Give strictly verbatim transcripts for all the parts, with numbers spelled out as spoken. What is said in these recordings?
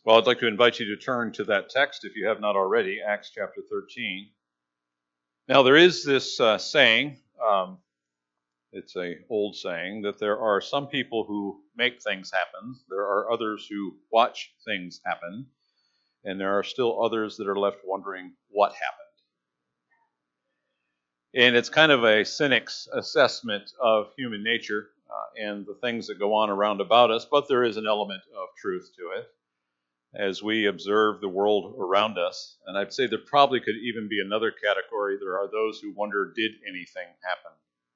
Well, I'd like to invite you to turn to that text if you have not already, Acts chapter thirteen. Now, there is this uh, saying, um, it's an old saying, that there are some people who make things happen, there are others who watch things happen, and there are still others that are left wondering what happened. And it's kind of a cynic's assessment of human nature uh, and the things that go on around about us, but there is an element of truth to it as we observe the world around us. And I'd say there probably could even be another category. There are those who wonder, did anything happen?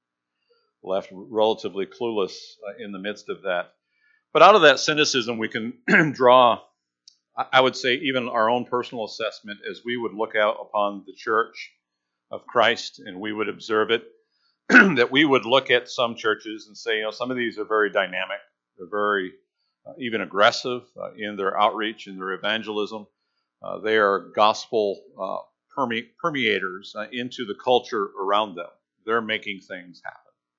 Left relatively clueless uh, in the midst of that. But out of that cynicism, we can draw, I would say, even our own personal assessment as we would look out upon the church of Christ and we would observe it, that we would look at some churches and say, you know, some of these are very dynamic, they're very uh, even aggressive uh, in their outreach, in their evangelism. Uh, they are gospel uh, perme- permeators uh, into the culture around them. They're making things happen.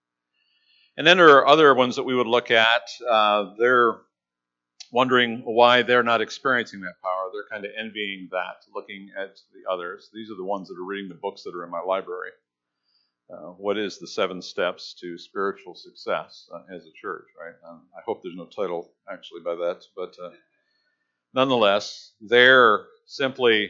And then there are other ones that we would look at. Uh, they're wondering why they're not experiencing that power. They're kind of envying that, looking at the others. These are the ones that are reading the books that are in my library. Uh, what is the seven steps to spiritual success uh, as a church, right? Um, I hope there's no title actually by that, but uh, nonetheless, they're simply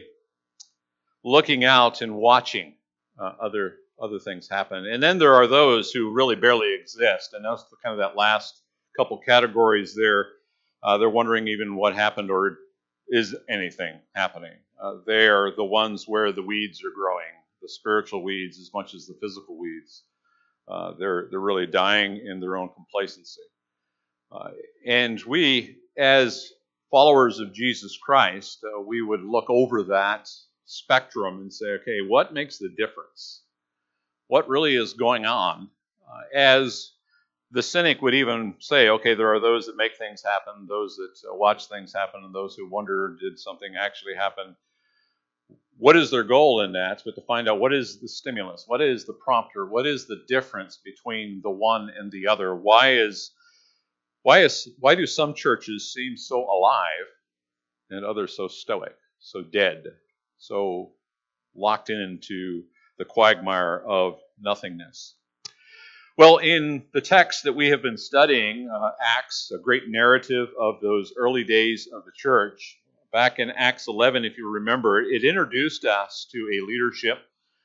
looking out and watching uh, other other things happen. And then there are those who really barely exist, and that's the, kind of that last couple categories there. Uh, they're wondering even what happened or is anything happening. Uh, they are the ones where the weeds are growing, the spiritual weeds as much as the physical weeds. Uh, they're they're really dying in their own complacency. Uh, and we, as followers of Jesus Christ, uh, we would look over that spectrum and say, okay, what makes the difference? What really is going on? Uh, as the cynic would even say, okay, there are those that make things happen, those that uh, watch things happen, and those who wonder, did something actually happen? What is their goal in that? But to find out what is the stimulus, what is the prompter, what is the difference between the one and the other? Why is why is why do some churches seem so alive and others so stoic, so dead, so locked into the quagmire of nothingness? Well, in the text that we have been studying, uh, Acts, a great narrative of those early days of the church, back in Acts eleven, if you remember, it introduced us to a leadership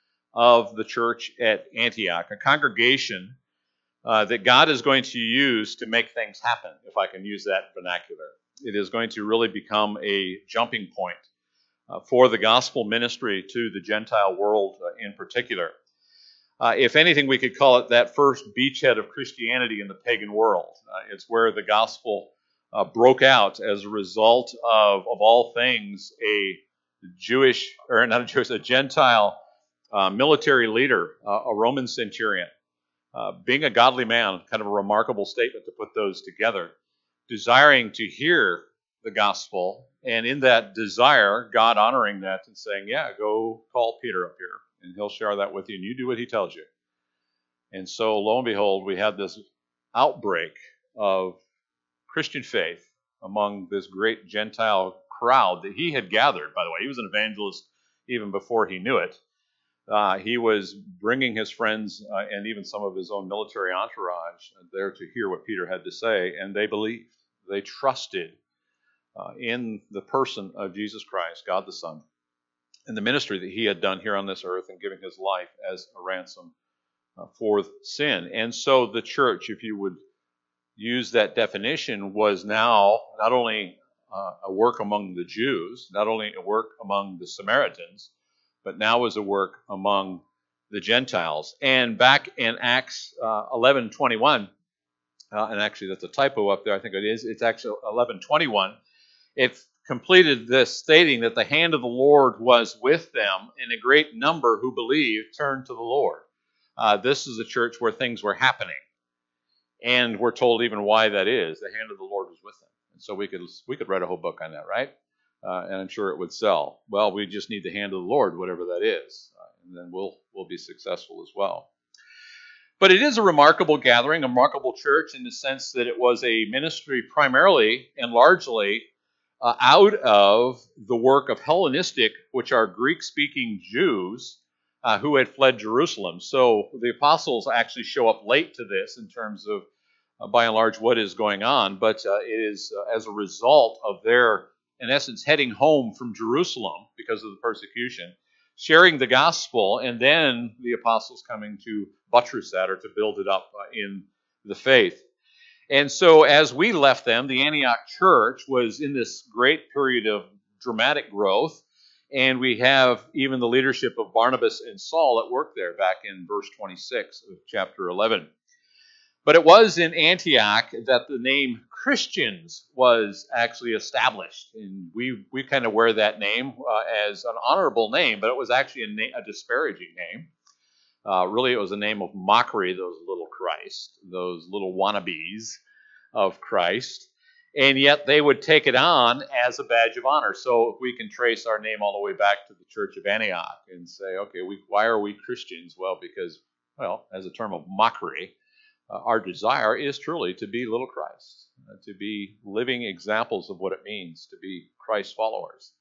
of the church at Antioch, a congregation uh, that God is going to use to make things happen, if I can use that vernacular. It is going to really become a jumping point uh, for the gospel ministry to the Gentile world uh, in particular. Uh, if anything, we could call it that first beachhead of Christianity in the pagan world. Uh, it's where the gospel uh, broke out as a result of, of all things, a Jewish, or not a Jewish, a Gentile uh, military leader, uh, a Roman centurion, uh, being a godly man, kind of a remarkable statement to put those together, desiring to hear the gospel, and in that desire, God honoring that and saying, yeah, go call Peter up here, and he'll share that with you, and you do what he tells you. And so, lo and behold, we had this outbreak of Christian faith among this great Gentile crowd that he had gathered. By the way, he was an evangelist even before he knew it. Uh, he was bringing his friends uh, and even some of his own military entourage there to hear what Peter had to say, and they believed. They trusted uh, in the person of Jesus Christ, God the Son, and the ministry that he had done here on this earth and giving his life as a ransom uh, for sin. And so the church, if you would use that definition, was now not only uh, a work among the Jews, not only a work among the Samaritans, but now was a work among the Gentiles. And back in Acts uh, eleven twenty-one, uh, and actually that's a typo up there, I think it is, it's actually eleven twenty-one, it completed this stating that the hand of the Lord was with them, and a great number who believed turned to the Lord. Uh, this is a church where things were happening. And we're told even why that is. The hand of the Lord was with them. And so we could we could write a whole book on that, right? Uh, and I'm sure it would sell. Well, we just need the hand of the Lord, whatever that is. Uh, and then we'll we'll be successful as well. But it is a remarkable gathering, a remarkable church in the sense that it was a ministry primarily and largely uh, out of the work of Hellenistic, which are Greek-speaking Jews uh, who had fled Jerusalem. So the apostles actually show up late to this in terms of, uh, by and large, what is going on. But uh, it is uh, as a result of their, in essence, heading home from Jerusalem because of the persecution, sharing the gospel, and then the apostles coming to buttress that or to build it up uh, in the faith. And so as we left them, the Antioch church was in this great period of dramatic growth, and we have even the leadership of Barnabas and Saul at work there back in verse twenty-six of chapter eleven. But it was in Antioch that the name Christians was actually established. And we, we kind of wear that name uh, as an honorable name, but it was actually a, na- a disparaging name. Uh, really, it was a name of mockery, those little Christ, those little wannabes of Christ. And yet they would take it on as a badge of honor. So if we can trace our name all the way back to the Church of Antioch and say, okay, we, why are we Christians? Well, because, well, as a term of mockery, Uh, our desire is truly to be little Christ, uh, to be living examples of what it means to be Christ followers.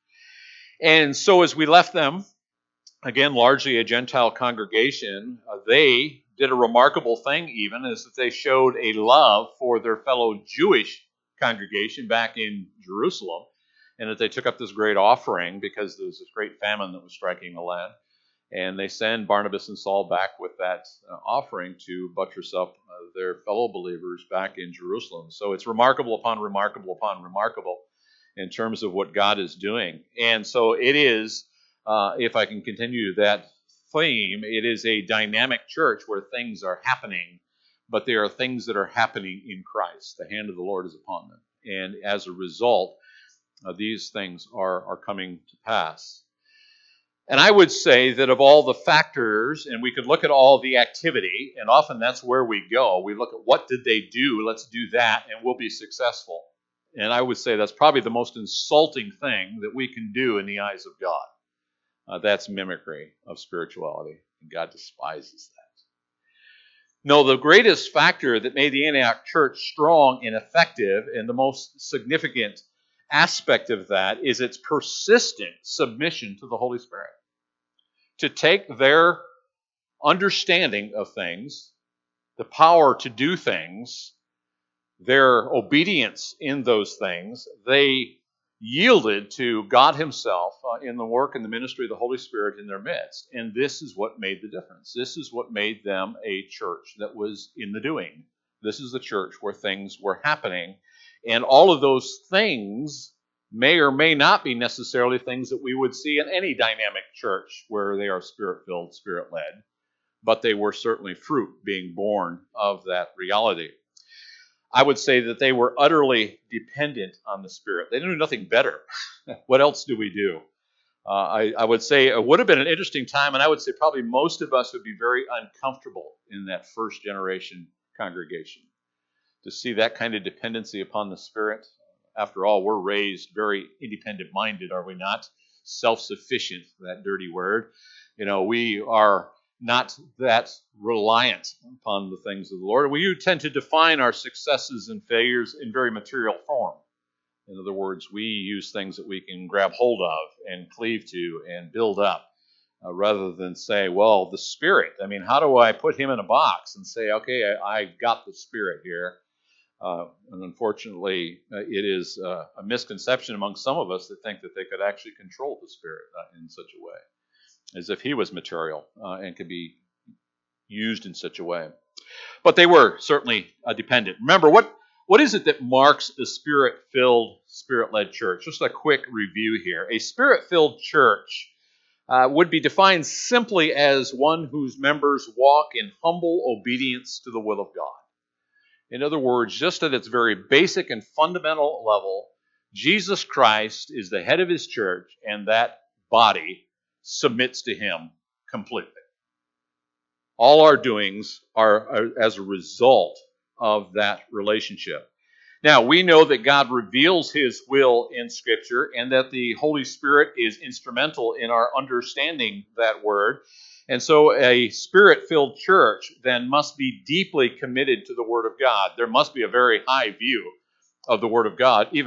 And so as we left them, again, largely a Gentile congregation, uh, they did a remarkable thing even, is that they showed a love for their fellow Jewish congregation back in Jerusalem, and that they took up this great offering because there was this great famine that was striking the land. And they send Barnabas and Saul back with that uh, offering to buttress up uh, their fellow believers back in Jerusalem. So it's remarkable upon remarkable upon remarkable in terms of what God is doing. And so it is, uh, if I can continue that theme, it is a dynamic church where things are happening, but there are things that are happening in Christ. The hand of the Lord is upon them. And as a result, uh, these things are, are coming to pass. And I would say that of all the factors, and we could look at all the activity, and often that's where we go. We look at what did they do, let's do that, and we'll be successful. And I would say that's probably the most insulting thing that we can do in the eyes of God. Uh, that's mimicry of spirituality, and God despises that. No, the greatest factor that made the Antioch church strong and effective, and the most significant aspect of that, is its persistent submission to the Holy Spirit. To take their understanding of things, the power to do things, their obedience in those things, they yielded to God Himself uh, in the work and the ministry of the Holy Spirit in their midst. And this is what made the difference. This is what made them a church that was in the doing. This is the church where things were happening. And all of those things may or may not be necessarily things that we would see in any dynamic church where they are Spirit-filled, Spirit-led, but they were certainly fruit being born of that reality. I would say that they were utterly dependent on the Spirit. They knew nothing better. What else do we do? Uh, I, I would say it would have been an interesting time, and I would say probably most of us would be very uncomfortable in that first generation congregation to see that kind of dependency upon the Spirit. After all, we're raised very independent-minded, are we not? Self-sufficient, that dirty word. You know, we are not that reliant upon the things of the Lord. We tend to define our successes and failures in very material form. In other words, we use things that we can grab hold of and cleave to and build up, uh, rather than say, well, the Spirit. I mean, how do I put Him in a box and say, okay, I, I got the Spirit here? Uh, and unfortunately, uh, it is uh, a misconception among some of us that think that they could actually control the Spirit uh, in such a way, as if He was material uh, and could be used in such a way. But they were certainly uh, dependent. Remember, what, what is it that marks a Spirit-filled, Spirit-led church? Just a quick review here. A Spirit-filled church uh, would be defined simply as one whose members walk in humble obedience to the will of God. In other words, just at its very basic and fundamental level, Jesus Christ is the head of His church, and that body submits to Him completely. All our doings are, are as a result of that relationship. Now, we know that God reveals His will in Scripture, and that the Holy Spirit is instrumental in our understanding that word. And so a Spirit-filled church then must be deeply committed to the Word of God. There must be a very high view of the Word of God, even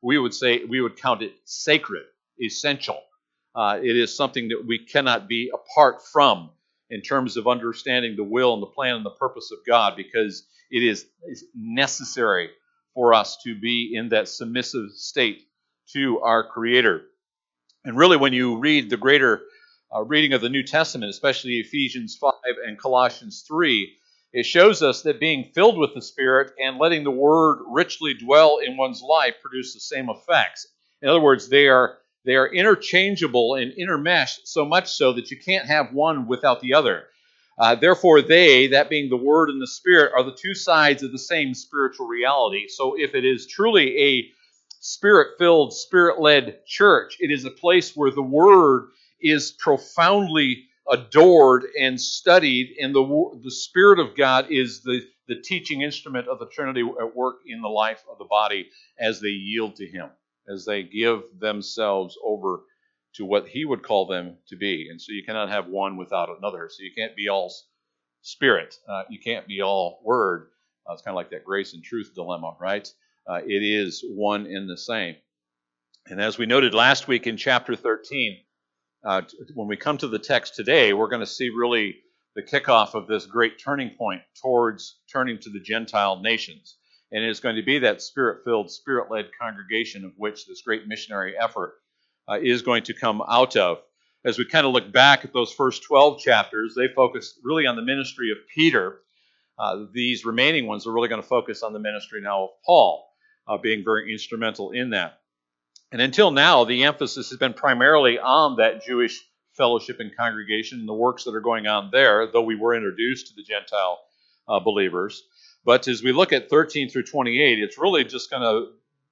we would say, we would count it sacred, essential. Uh, it is something that we cannot be apart from in terms of understanding the will and the plan and the purpose of God, because it is necessary for us to be in that submissive state to our Creator. And really, when you read the greater uh, reading of the New Testament, especially Ephesians five and Colossians three, it shows us that being filled with the Spirit and letting the Word richly dwell in one's life produce the same effects. In other words, they are they are interchangeable and intermeshed, so much so that you can't have one without the other. Uh, therefore, they, that being the Word and the Spirit, are the two sides of the same spiritual reality. So if it is truly a Spirit-filled, Spirit-led church, it is a place where the Word is profoundly adored and studied, and the, the Spirit of God is the, the teaching instrument of the Trinity at work in the life of the body as they yield to Him, as they give themselves over to what He would call them to be. And so you cannot have one without another. So you can't be all Spirit. Uh, you can't be all Word. Uh, it's kind of like that grace and truth dilemma, right? Uh, it is one and the same. And as we noted last week in chapter thirteen, uh, when we come to the text today, we're going to see really the kickoff of this great turning point towards turning to the Gentile nations. And it is going to be that Spirit-filled, Spirit-led congregation of which this great missionary effort uh, is going to come out of. As we kind of look back at those first twelve chapters, they focus really on the ministry of Peter. Uh, these remaining ones are really going to focus on the ministry now of Paul, uh, being very instrumental in that. And until now, the emphasis has been primarily on that Jewish fellowship and congregation and the works that are going on there, though we were introduced to the Gentile uh, believers. But as we look at thirteen through twenty-eight, it's really just going to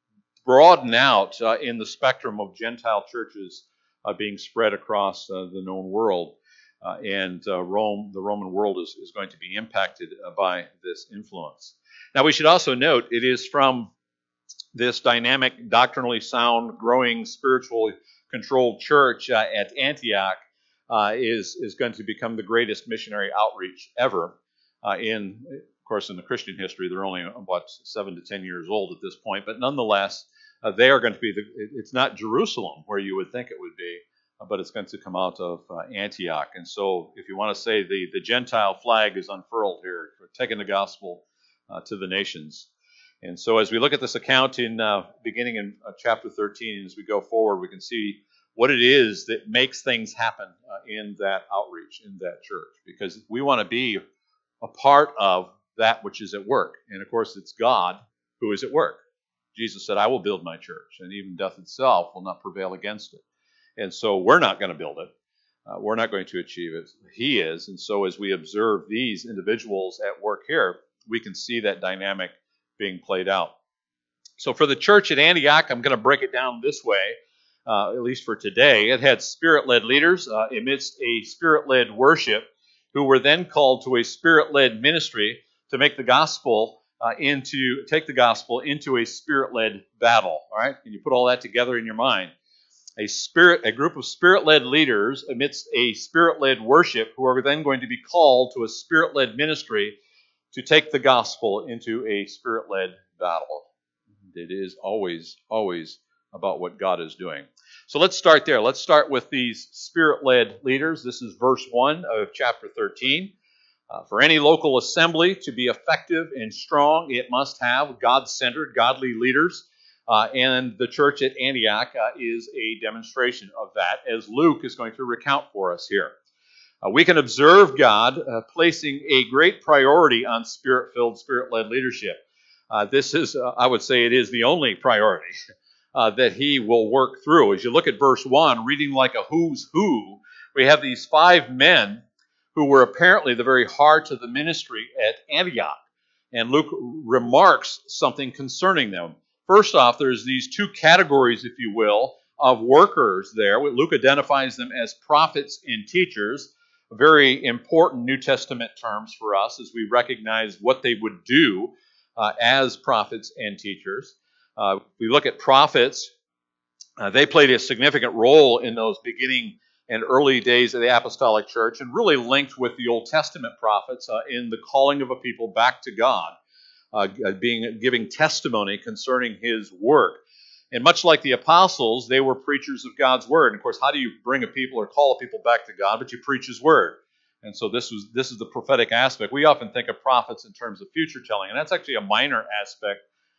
broaden out uh, in the spectrum of Gentile churches uh, being spread across uh, the known world. Uh, and uh, Rome, the Roman world is, is going to be impacted uh, by this influence. Now, we should also note it is from this dynamic, doctrinally sound, growing, spiritually controlled church uh, at Antioch uh, is, is going to become the greatest missionary outreach ever. Uh, in, of course, in the Christian history, they're only about seven to ten years old at this point, but nonetheless, uh, they are going to be, the, it's not Jerusalem where you would think it would be, uh, but it's going to come out of uh, Antioch. And so if you want to say the, the Gentile flag is unfurled here, for taking the gospel uh, to the nations. And so as we look at this account in uh, beginning in uh, chapter thirteen, and as we go forward, we can see what it is that makes things happen uh, in that outreach, in that church, because we want to be a part of that which is at work. And of course, it's God who is at work. Jesus said, I will build my church, and even death itself will not prevail against it. And so we're not going to build it. Uh, we're not going to achieve it. He is. And so as we observe these individuals at work here, we can see that dynamic being played out. So for the church at Antioch, I'm going to break it down this way, uh, at least for today. It had Spirit-led leaders uh, amidst a Spirit-led worship who were then called to a Spirit-led ministry to make the gospel uh, into, take the gospel into a Spirit-led battle. All right? Can you put all that together in your mind? A spirit, a group of Spirit-led leaders amidst a Spirit-led worship who are then going to be called to a Spirit-led ministry to take the gospel into a Spirit-led battle. It is always, always about what God is doing. So let's start there. Let's start with these Spirit-led leaders. This is verse one of chapter thirteen. Uh, for any local assembly to be effective and strong, it must have God-centered, godly leaders. Uh, and the church at Antioch uh, is a demonstration of that, as Luke is going to recount for us here. Uh, we can observe God uh, placing a great priority on Spirit-filled, Spirit-led leadership. Uh, this is, uh, I would say, it is the only priority uh, that He will work through. As you look at verse one, reading like a who's who, we have these five men who were apparently the very heart of the ministry at Antioch. And Luke remarks something concerning them. First off, there's these two categories, if you will, of workers there. Luke identifies them as prophets and teachers. Very important New Testament terms for us as we recognize what they would do uh, as prophets and teachers. Uh, we look at prophets. Uh, they played a significant role in those beginning and early days of the apostolic church and really linked with the Old Testament prophets uh, in the calling of a people back to God, uh, being giving testimony concerning His work. And much like the apostles, they were preachers of God's word. And of course, how do you bring a people or call a people back to God? But you preach his word. And so this was this is the prophetic aspect. We often think of prophets in terms of future telling, and that's actually a minor aspect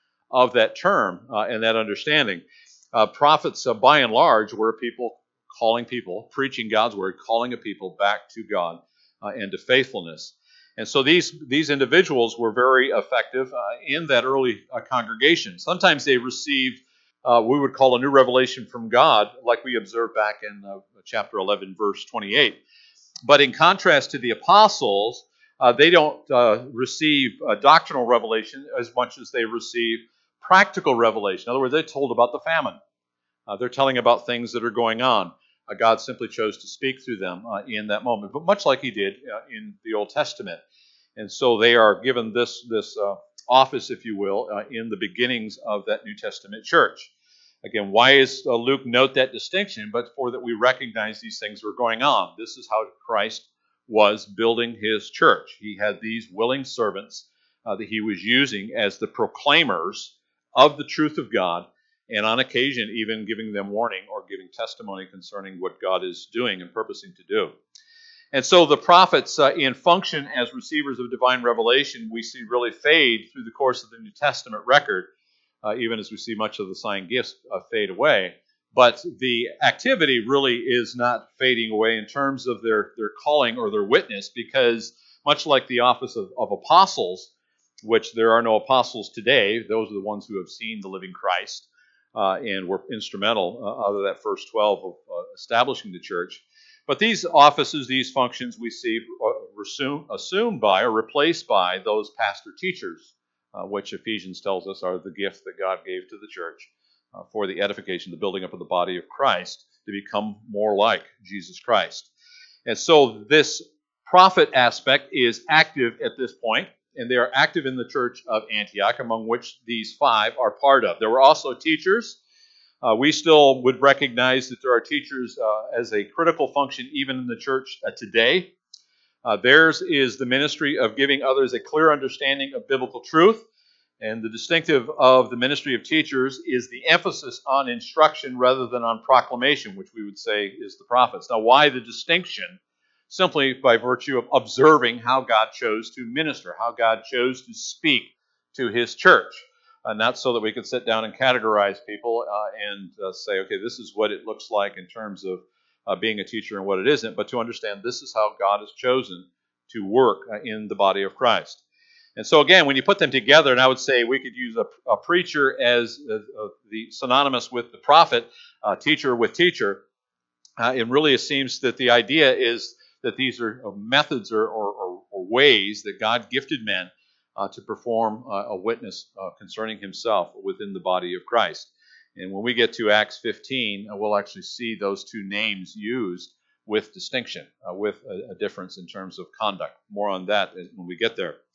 of that term uh, and that understanding. Uh, prophets, uh, by and large, were people calling people, preaching God's word, calling a people back to God uh, and to faithfulness. And so these these individuals were very effective uh, in that early uh, congregation. Sometimes they received uh, we would call a new revelation from God, like we observed back in uh, chapter eleven, verse twenty-eight. But in contrast to the apostles, uh, they don't uh, receive uh, doctrinal revelation as much as they receive practical revelation. In other words, they're told about the famine. Uh, they're telling about things that are going on. Uh, God simply chose to speak through them uh, in that moment, but much like he did uh, in the Old Testament. And so they are given this, this uh, office, if you will, uh, in the beginnings of that New Testament church. Again, why is uh, Luke note that distinction? But for that we recognize these things were going on. This is how Christ was building his church. He had these willing servants uh, that he was using as the proclaimers of the truth of God, and on occasion even giving them warning or giving testimony concerning what God is doing and purposing to do. And so the prophets uh, in function as receivers of divine revelation we see really fade through the course of the New Testament record, uh, even as we see much of the sign gifts uh, fade away. But the activity really is not fading away in terms of their, their calling or their witness, because much like the office of, of apostles, which there are no apostles today, those are the ones who have seen the living Christ uh, and were instrumental uh, out of that first twelve of uh, establishing the church. But these offices, these functions we see are assumed, assumed by or replaced by those pastor teachers, uh, which Ephesians tells us are the gift that God gave to the church uh, for the edification, the building up of the body of Christ to become more like Jesus Christ. And so this prophet aspect is active at this point, and they are active in the church of Antioch, among which these five are part of. There were also teachers. Uh, we still would recognize that there are teachers uh, as a critical function even in the church uh, today. Uh, theirs is the ministry of giving others a clear understanding of biblical truth. And the distinctive of the ministry of teachers is the emphasis on instruction rather than on proclamation, which we would say is the prophets. Now, why the distinction? Simply by virtue of observing how God chose to minister, how God chose to speak to his church. Uh, not so that we could sit down and categorize people uh, and uh, say, okay, this is what it looks like in terms of uh, being a teacher and what it isn't, but to understand this is how God has chosen to work uh, in the body of Christ. And so again, when you put them together, and I would say we could use a, a preacher as uh, uh, the synonymous with the prophet, uh, teacher with teacher, uh, it really seems that the idea is that these are methods or, or, or ways that God gifted men uh, to perform uh, a witness uh, concerning himself within the body of Christ. And when we get to Acts fifteen, uh, we'll actually see those two names used with distinction, uh, with a, a difference in terms of conduct. More on that when we get there.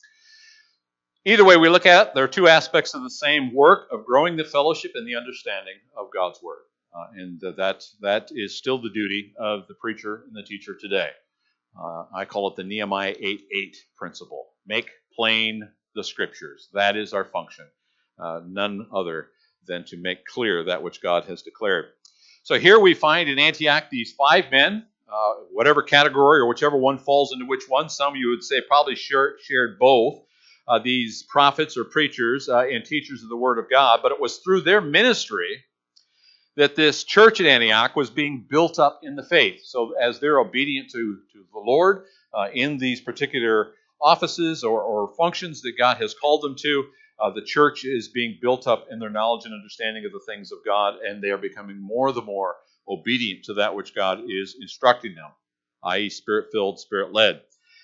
Either way we look at it, there are two aspects of the same work of growing the fellowship and the understanding of God's Word. Uh, and uh, that that is still the duty of the preacher and the teacher today. Uh, I call it the Nehemiah eight eight principle. Make plain the Scriptures. That is our function. Uh, none other than to make clear that which God has declared. So here we find in Antioch these five men, uh, whatever category or whichever one falls into which one. Some you would say probably shared, shared both. Uh, these prophets or preachers uh, and teachers of the Word of God. But it was through their ministry that this church at Antioch was being built up in the faith. So as they're obedient to, to the Lord uh, in these particular offices or, or functions that God has called them to, uh, the church is being built up in their knowledge and understanding of the things of God, and they are becoming more the more obedient to that which God is instructing them, that is Spirit-filled, Spirit-led.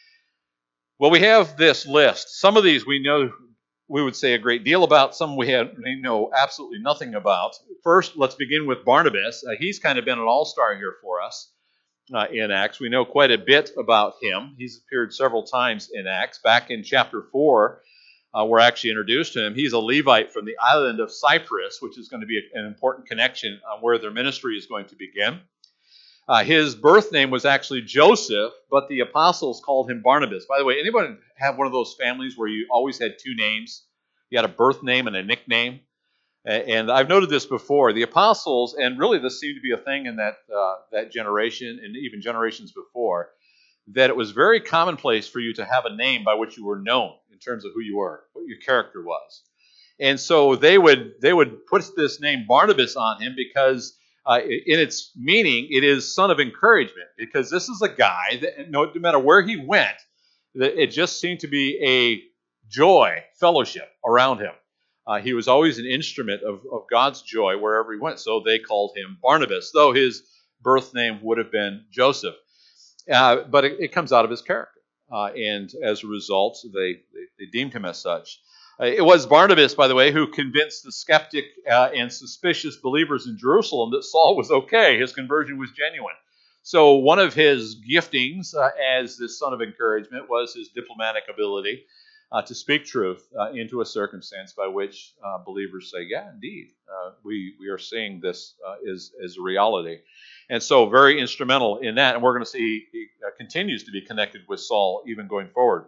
Well, we have this list. Some of these we know, we would say a great deal about. Some we, have, we know absolutely nothing about. First, let's begin with Barnabas. Uh, he's kind of been an all-star here for us uh, in Acts. We know quite a bit about him. He's appeared several times in Acts. Back in chapter four, uh, we're actually introduced to him. He's a Levite from the island of Cyprus, which is going to be an important connection on where their ministry is going to begin. Uh, his birth name was actually Joseph, but the apostles called him Barnabas. By the way, anybody have one of those families where you always had two names? You had a birth name and a nickname? And I've noted this before. The apostles, and really this seemed to be a thing in that uh, that generation and even generations before, that it was very commonplace for you to have a name by which you were known in terms of who you were, what your character was. And so they would they would put this name Barnabas on him because uh, in its meaning, it is son of encouragement, because this is a guy that no, no matter where he went, that it just seemed to be a joy, fellowship around him. Uh, he was always an instrument of, of God's joy wherever he went. So they called him Barnabas, though his birth name would have been Joseph. Uh, but it, it comes out of his character. Uh, and as a result, they, they, they deemed him as such. Uh, it was Barnabas, by the way, who convinced the skeptic uh, and suspicious believers in Jerusalem that Saul was okay. His conversion was genuine. So one of his giftings uh, as this son of encouragement was his diplomatic ability uh, to speak truth uh, into a circumstance by which uh, believers say, yeah, indeed, uh, we, we are seeing this uh, is, is a reality. And so very instrumental in that. And we're going to see he uh, continues to be connected with Saul even going forward.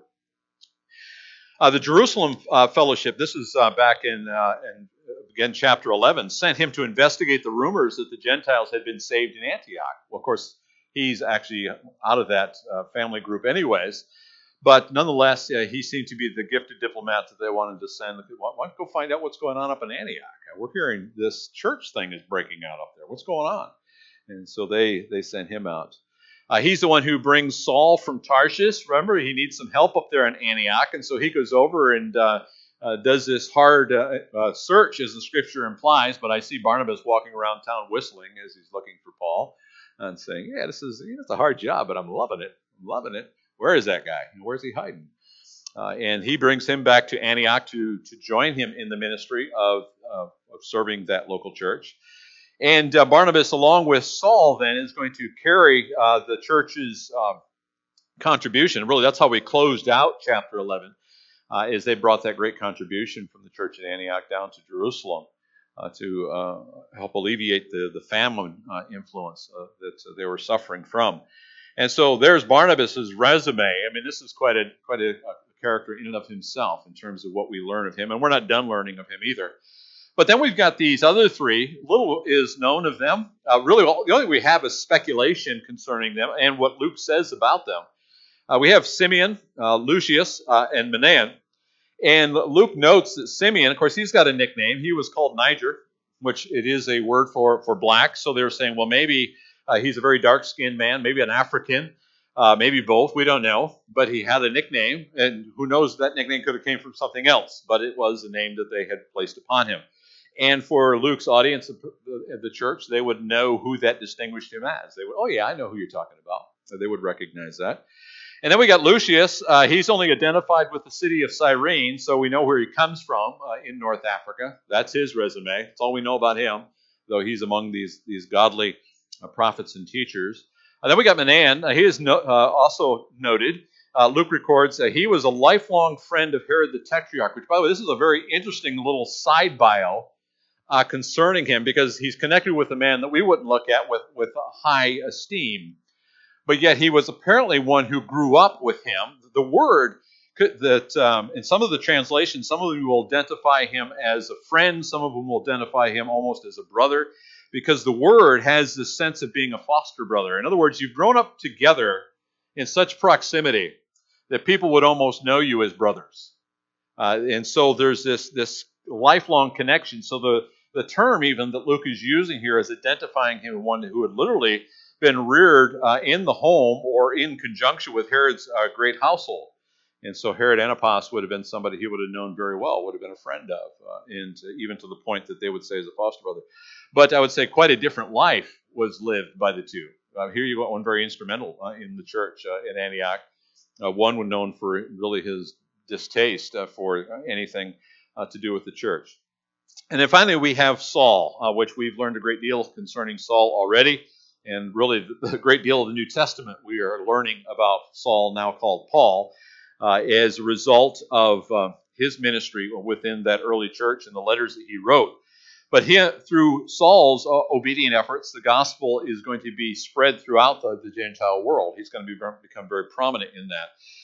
Uh, the Jerusalem uh, fellowship, this is uh, back in, uh, in, again, chapter eleven, sent him to investigate the rumors that the Gentiles had been saved in Antioch. Well, of course, he's actually out of that uh, family group anyways. But nonetheless, uh, he seemed to be the gifted diplomat that they wanted to send. Why don't you go find out what's going on up in Antioch? We're hearing this church thing is breaking out up there. What's going on? And so they, they sent him out. Uh, he's the one who brings Saul from Tarshish. Remember, he needs some help up there in Antioch, and so he goes over and uh, uh, does this hard uh, uh, search, as the scripture implies. But I see Barnabas walking around town whistling as he's looking for Paul and saying, yeah, this is you know, it's a hard job, but I'm loving it. I'm loving it. Where is that guy? Where's he hiding? Uh, and he brings him back to Antioch to, to join him in the ministry of, of, of serving that local church. And uh, Barnabas, along with Saul, then, is going to carry uh, the church's uh, contribution. Really, that's how we closed out chapter eleven, uh, is they brought that great contribution from the church at Antioch down to Jerusalem uh, to uh, help alleviate the, the famine uh, influence uh, that uh, they were suffering from. And so there's Barnabas's resume. I mean, this is quite a quite a, a character in and of himself in terms of what we learn of him. And we're not done learning of him either. But then we've got these other three. Little is known of them. Uh, really, all, the only thing we have is speculation concerning them and what Luke says about them. Uh, we have Simeon, uh, Lucius, uh, and Manaen. And Luke notes that Simeon, of course, he's got a nickname. He was called Niger, which it is a word for, for black. So they were saying, well, maybe uh, he's a very dark-skinned man, maybe an African, uh, maybe both. We don't know. But he had a nickname, and who knows, that nickname could have came from something else. But it was a name that they had placed upon him. And for Luke's audience at the church, they would know who that distinguished him as. They would, oh yeah, I know who you're talking about. So they would recognize that. And then we got Lucius. Uh, he's only identified with the city of Cyrene, so we know where he comes from uh, in North Africa. That's his resume. That's all we know about him, though he's among these, these godly uh, prophets and teachers. And then we got Manaen. Uh, he is no, uh, also noted. Uh, Luke records uh, he was a lifelong friend of Herod the Tetrarch, which, by the way, this is a very interesting little side bio Uh, concerning him, because he's connected with a man that we wouldn't look at with, with high esteem. But yet he was apparently one who grew up with him. The word could, that um, in some of the translations, some of them will identify him as a friend, some of them will identify him almost as a brother, because the word has this sense of being a foster brother. In other words, you've grown up together in such proximity that people would almost know you as brothers. Uh, and so there's this, this lifelong connection. So the The term even that Luke is using here is identifying him as one who had literally been reared uh, in the home or in conjunction with Herod's uh, great household. And so Herod Antipas would have been somebody he would have known very well, would have been a friend of, uh, and to, even to the point that they would say as a foster brother. But I would say quite a different life was lived by the two. Uh, here you got one very instrumental uh, in the church uh, in Antioch. Uh, one was known for really his distaste uh, for anything uh, to do with the church. And then finally we have Saul, uh, which we've learned a great deal concerning Saul already. And really the, the great deal of the New Testament we are learning about Saul, now called Paul, uh, as a result of uh, his ministry within that early church and the letters that he wrote. But he, through Saul's uh, obedient efforts, the gospel is going to be spread throughout the, the Gentile world. He's going to be, become very prominent in that.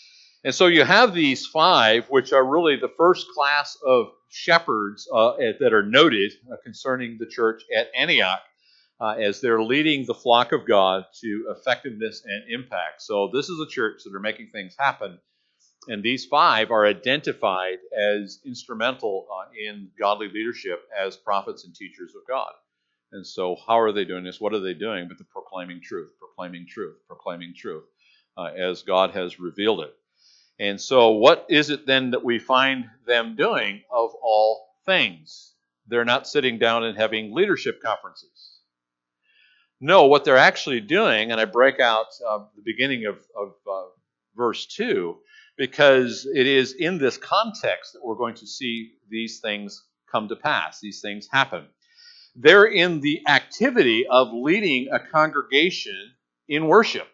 And so you have these five, which are really the first class of shepherds uh, that are noted uh, concerning the church at Antioch, uh, as they're leading the flock of God to effectiveness and impact. So this is a church that are making things happen. And these five are identified as instrumental uh, in godly leadership as prophets and teachers of God. And so how are they doing this? What are they doing? But the proclaiming truth, proclaiming truth, proclaiming truth, uh, as God has revealed it. And so what is it then that we find them doing of all things? They're not sitting down and having leadership conferences. No, what they're actually doing, and I break out uh, the beginning of, of uh, verse two, because it is in this context that we're going to see these things come to pass, these things happen. They're in the activity of leading a congregation in worship.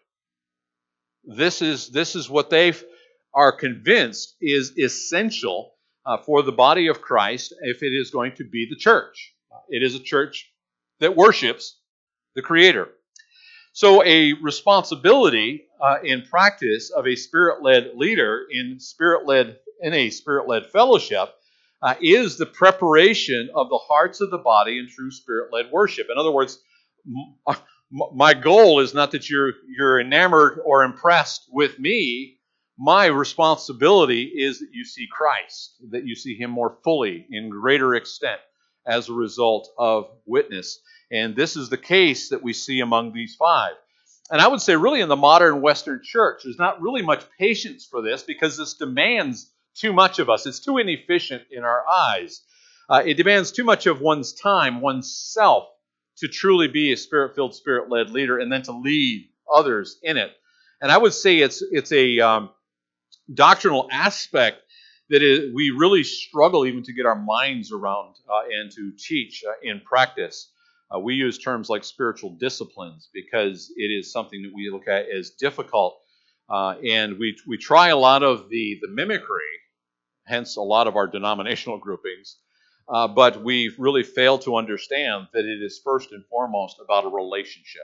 This is, this is what they've are convinced is essential uh, for the body of Christ if it is going to be the church. It is a church that worships the Creator. So a responsibility uh, in practice of a Spirit-led leader in Spirit-led in a Spirit-led fellowship uh, is the preparation of the hearts of the body in true Spirit-led worship. In other words, m- my goal is not that you're you're enamored or impressed with me. My responsibility is that you see Christ, that you see Him more fully in greater extent as a result of witness. And this is the case that we see among these five. And I would say really in the modern Western church, there's not really much patience for this because this demands too much of us. It's too inefficient in our eyes. Uh, it demands too much of one's time, one's self, to truly be a Spirit-filled, Spirit-led leader and then to lead others in it. And I would say it's it's a... Um, doctrinal aspect that is, we really struggle even to get our minds around uh, and to teach uh, in practice. Uh, we use terms like spiritual disciplines because it is something that we look at as difficult. Uh, and we we try a lot of the, the mimicry, hence a lot of our denominational groupings, uh, but we really fail to understand that it is first and foremost about a relationship.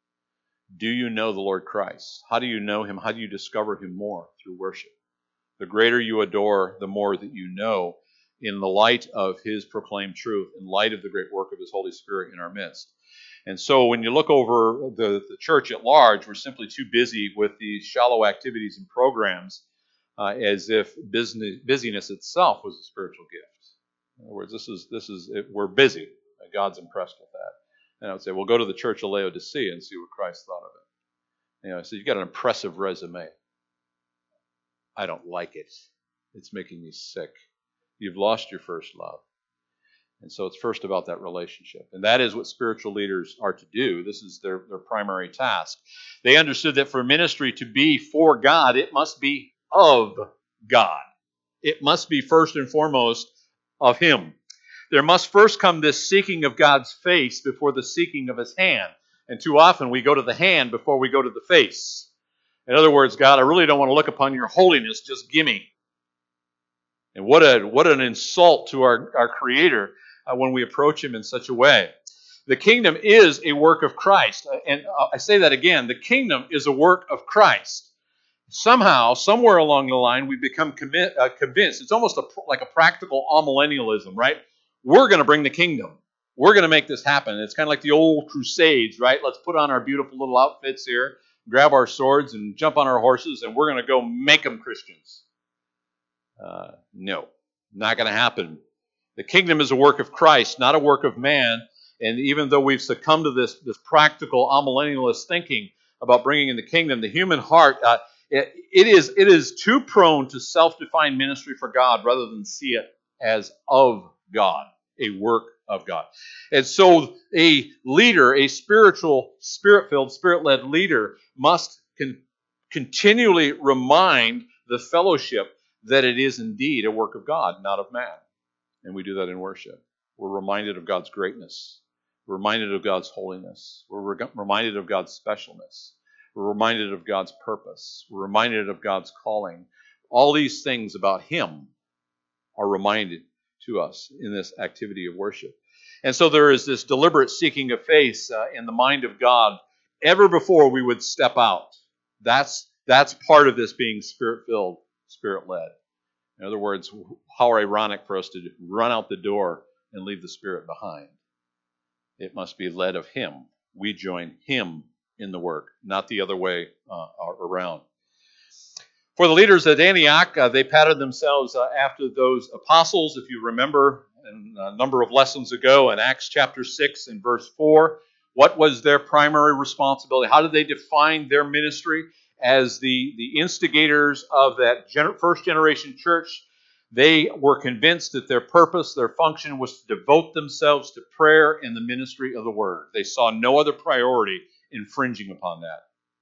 Do you know the Lord Christ? How do you know Him? How do you discover Him more? Through worship. The greater you adore, the more that you know in the light of His proclaimed truth, in light of the great work of His Holy Spirit in our midst. And so when you look over the, the church at large, we're simply too busy with these shallow activities and programs uh, as if business, busyness itself was a spiritual gift. In other words, this is, this is it, we're busy. God's impressed with that. And I would say, well, go to the church of Laodicea and see what Christ thought of it. You know, so you've got an impressive resume. I don't like it. It's making me sick. You've lost your first love. And so it's first about that relationship. And that is what spiritual leaders are to do. This is their, their primary task. They understood that for ministry to be for God, it must be of God. It must be first and foremost of Him. There must first come this seeking of God's face before the seeking of His hand. And too often we go to the hand before we go to the face. In other words, God, I really don't want to look upon your holiness, just gimme. And what a what an insult to our, our Creator uh, when we approach Him in such a way. The kingdom is a work of Christ. And I say that again, the kingdom is a work of Christ. Somehow, somewhere along the line, we become commit, uh, convinced. It's almost a, like a practical amillennialism, right? We're going to bring the kingdom. We're going to make this happen. It's kind of like the old crusades, right? Let's put on our beautiful little outfits here, grab our swords and jump on our horses, and we're going to go make them Christians. Uh, no, not going to happen. The kingdom is a work of Christ, not a work of man. And even though we've succumbed to this, this practical amillennialist thinking about bringing in the kingdom, the human heart, uh, it, it is it is too prone to self-defined ministry for God rather than see it as of God, a work of God. And so a leader, a spiritual, spirit-filled, spirit-led leader must con- continually remind the fellowship that it is indeed a work of God, not of man. And we do that in worship. We're reminded of God's greatness. We're reminded of God's holiness. We're re- reminded of God's specialness. We're reminded of God's purpose. We're reminded of God's calling. All these things about Him are reminded to us in this activity of worship. And so there is this deliberate seeking of face uh, in the mind of God ever before we would step out. That's, that's part of this being Spirit-filled Spirit-led. In other words, how ironic for us to run out the door and leave the Spirit behind. It must be led of Him. We join Him in the work, not the other way uh, around. For the leaders at Antioch, uh, they patterned themselves uh, after those apostles. If you remember in a number of lessons ago in Acts chapter six and verse four, what was their primary responsibility? How did they define their ministry? As the, the instigators of that gener- first generation church, they were convinced that their purpose, their function was to devote themselves to prayer and the ministry of the word. They saw no other priority infringing upon that.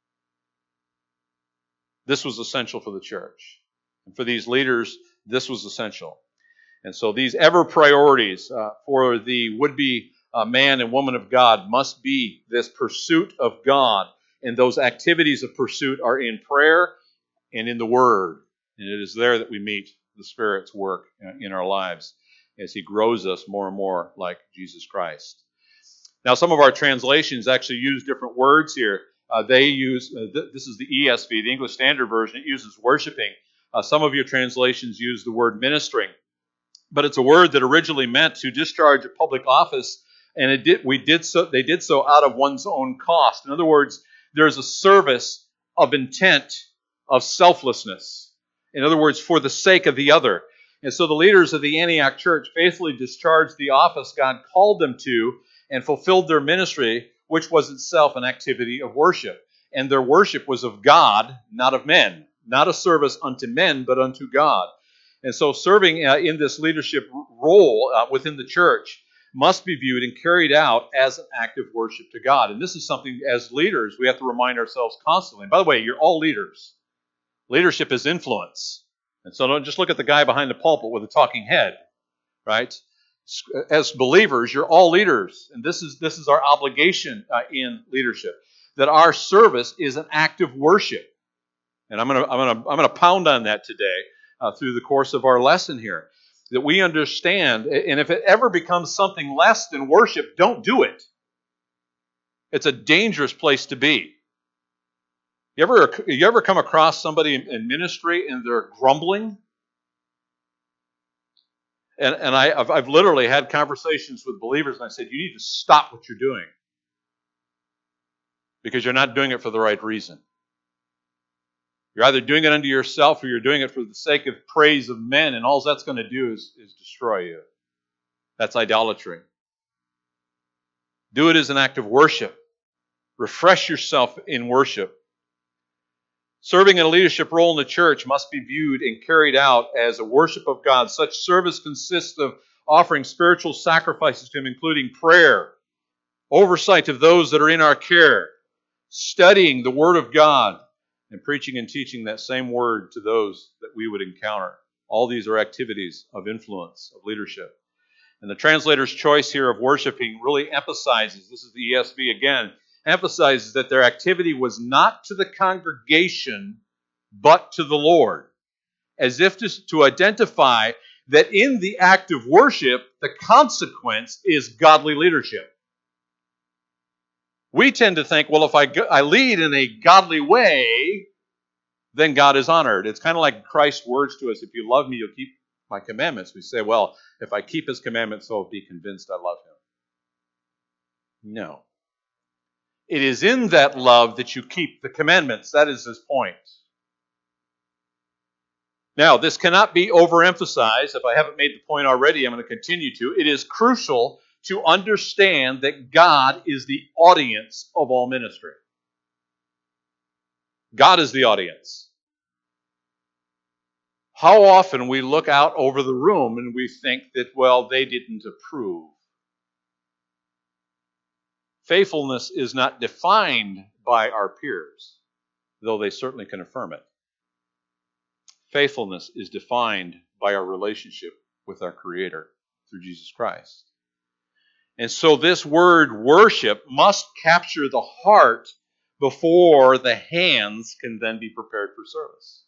This was essential for the church. And for these leaders, this was essential. And so these ever priorities uh, for the would-be uh, man and woman of God must be this pursuit of God. And those activities of pursuit are in prayer and in the Word. And it is there that we meet the Spirit's work in our lives as He grows us more and more like Jesus Christ. Now, some of our translations actually use different words here. Uh, they use, uh, th- this is the E S V, the English Standard Version. It uses worshiping. Uh, some of your translations use the word ministering. But it's a word that originally meant to discharge a public office, and it did, we did so, they did so out of one's own cost. In other words, there's a service of intent, of selflessness. In other words, for the sake of the other. And so the leaders of the Antioch church faithfully discharged the office God called them to and fulfilled their ministry, which was itself an activity of worship. And their worship was of God, not of men. Not a service unto men, but unto God. And so serving uh, in this leadership role uh, within the church must be viewed and carried out as an act of worship to God. And this is something, as leaders, we have to remind ourselves constantly. And by the way, you're all leaders. Leadership is influence. And so don't just look at the guy behind the pulpit with a talking head, right? As believers, you're all leaders. And this is this is our obligation uh, in leadership, that our service is an act of worship. And I'm going to I'm going to I'm going to pound on that today uh, through the course of our lesson here. That we understand, and if it ever becomes something less than worship, don't do it. It's a dangerous place to be. You ever, you ever come across somebody in ministry and they're grumbling? And, and I, I've, I've literally had conversations with believers and I said, you need to stop what you're doing. Because you're not doing it for the right reason. You're either doing it unto yourself or you're doing it for the sake of praise of men, and all that's going to do is, is destroy you. That's idolatry. Do it as an act of worship. Refresh yourself in worship. Serving in a leadership role in the church must be viewed and carried out as a worship of God. Such service consists of offering spiritual sacrifices to Him, including prayer, oversight of those that are in our care, studying the Word of God, and preaching and teaching that same Word to those that we would encounter. All these are activities of influence, of leadership. And the translator's choice here of worshiping really emphasizes, this is the E S V again, emphasizes that their activity was not to the congregation, but to the Lord. As if to, to identify that in the act of worship, the consequence is godly leadership. We tend to think, well, if I, I lead in a godly way, then God is honored. It's kind of like Christ's words to us, if you love me, you'll keep my commandments. We say, well, if I keep His commandments, so I'll be convinced I love Him. No. It is in that love that you keep the commandments. That is His point. Now, this cannot be overemphasized. If I haven't made the point already, I'm going to continue to. It is crucial to understand that God is the audience of all ministry. God is the audience. How often we look out over the room and we think that, well, they didn't approve. Faithfulness is not defined by our peers, though they certainly can affirm it. Faithfulness is defined by our relationship with our Creator through Jesus Christ. And so this word worship must capture the heart before the hands can then be prepared for service.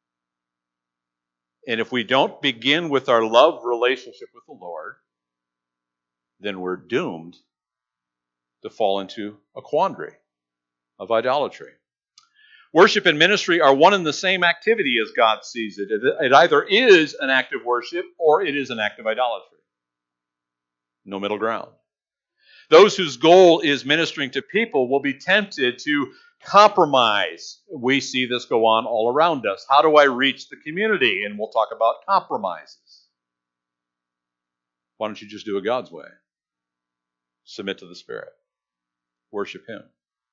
And if we don't begin with our love relationship with the Lord, then we're doomed to fall into a quandary of idolatry. Worship and ministry are one and the same activity as God sees it. It either is an act of worship or it is an act of idolatry. No middle ground. Those whose goal is ministering to people will be tempted to compromise. We see this go on all around us. How do I reach the community? And we'll talk about compromises. Why don't you just do it God's way? Submit to the Spirit. Worship Him.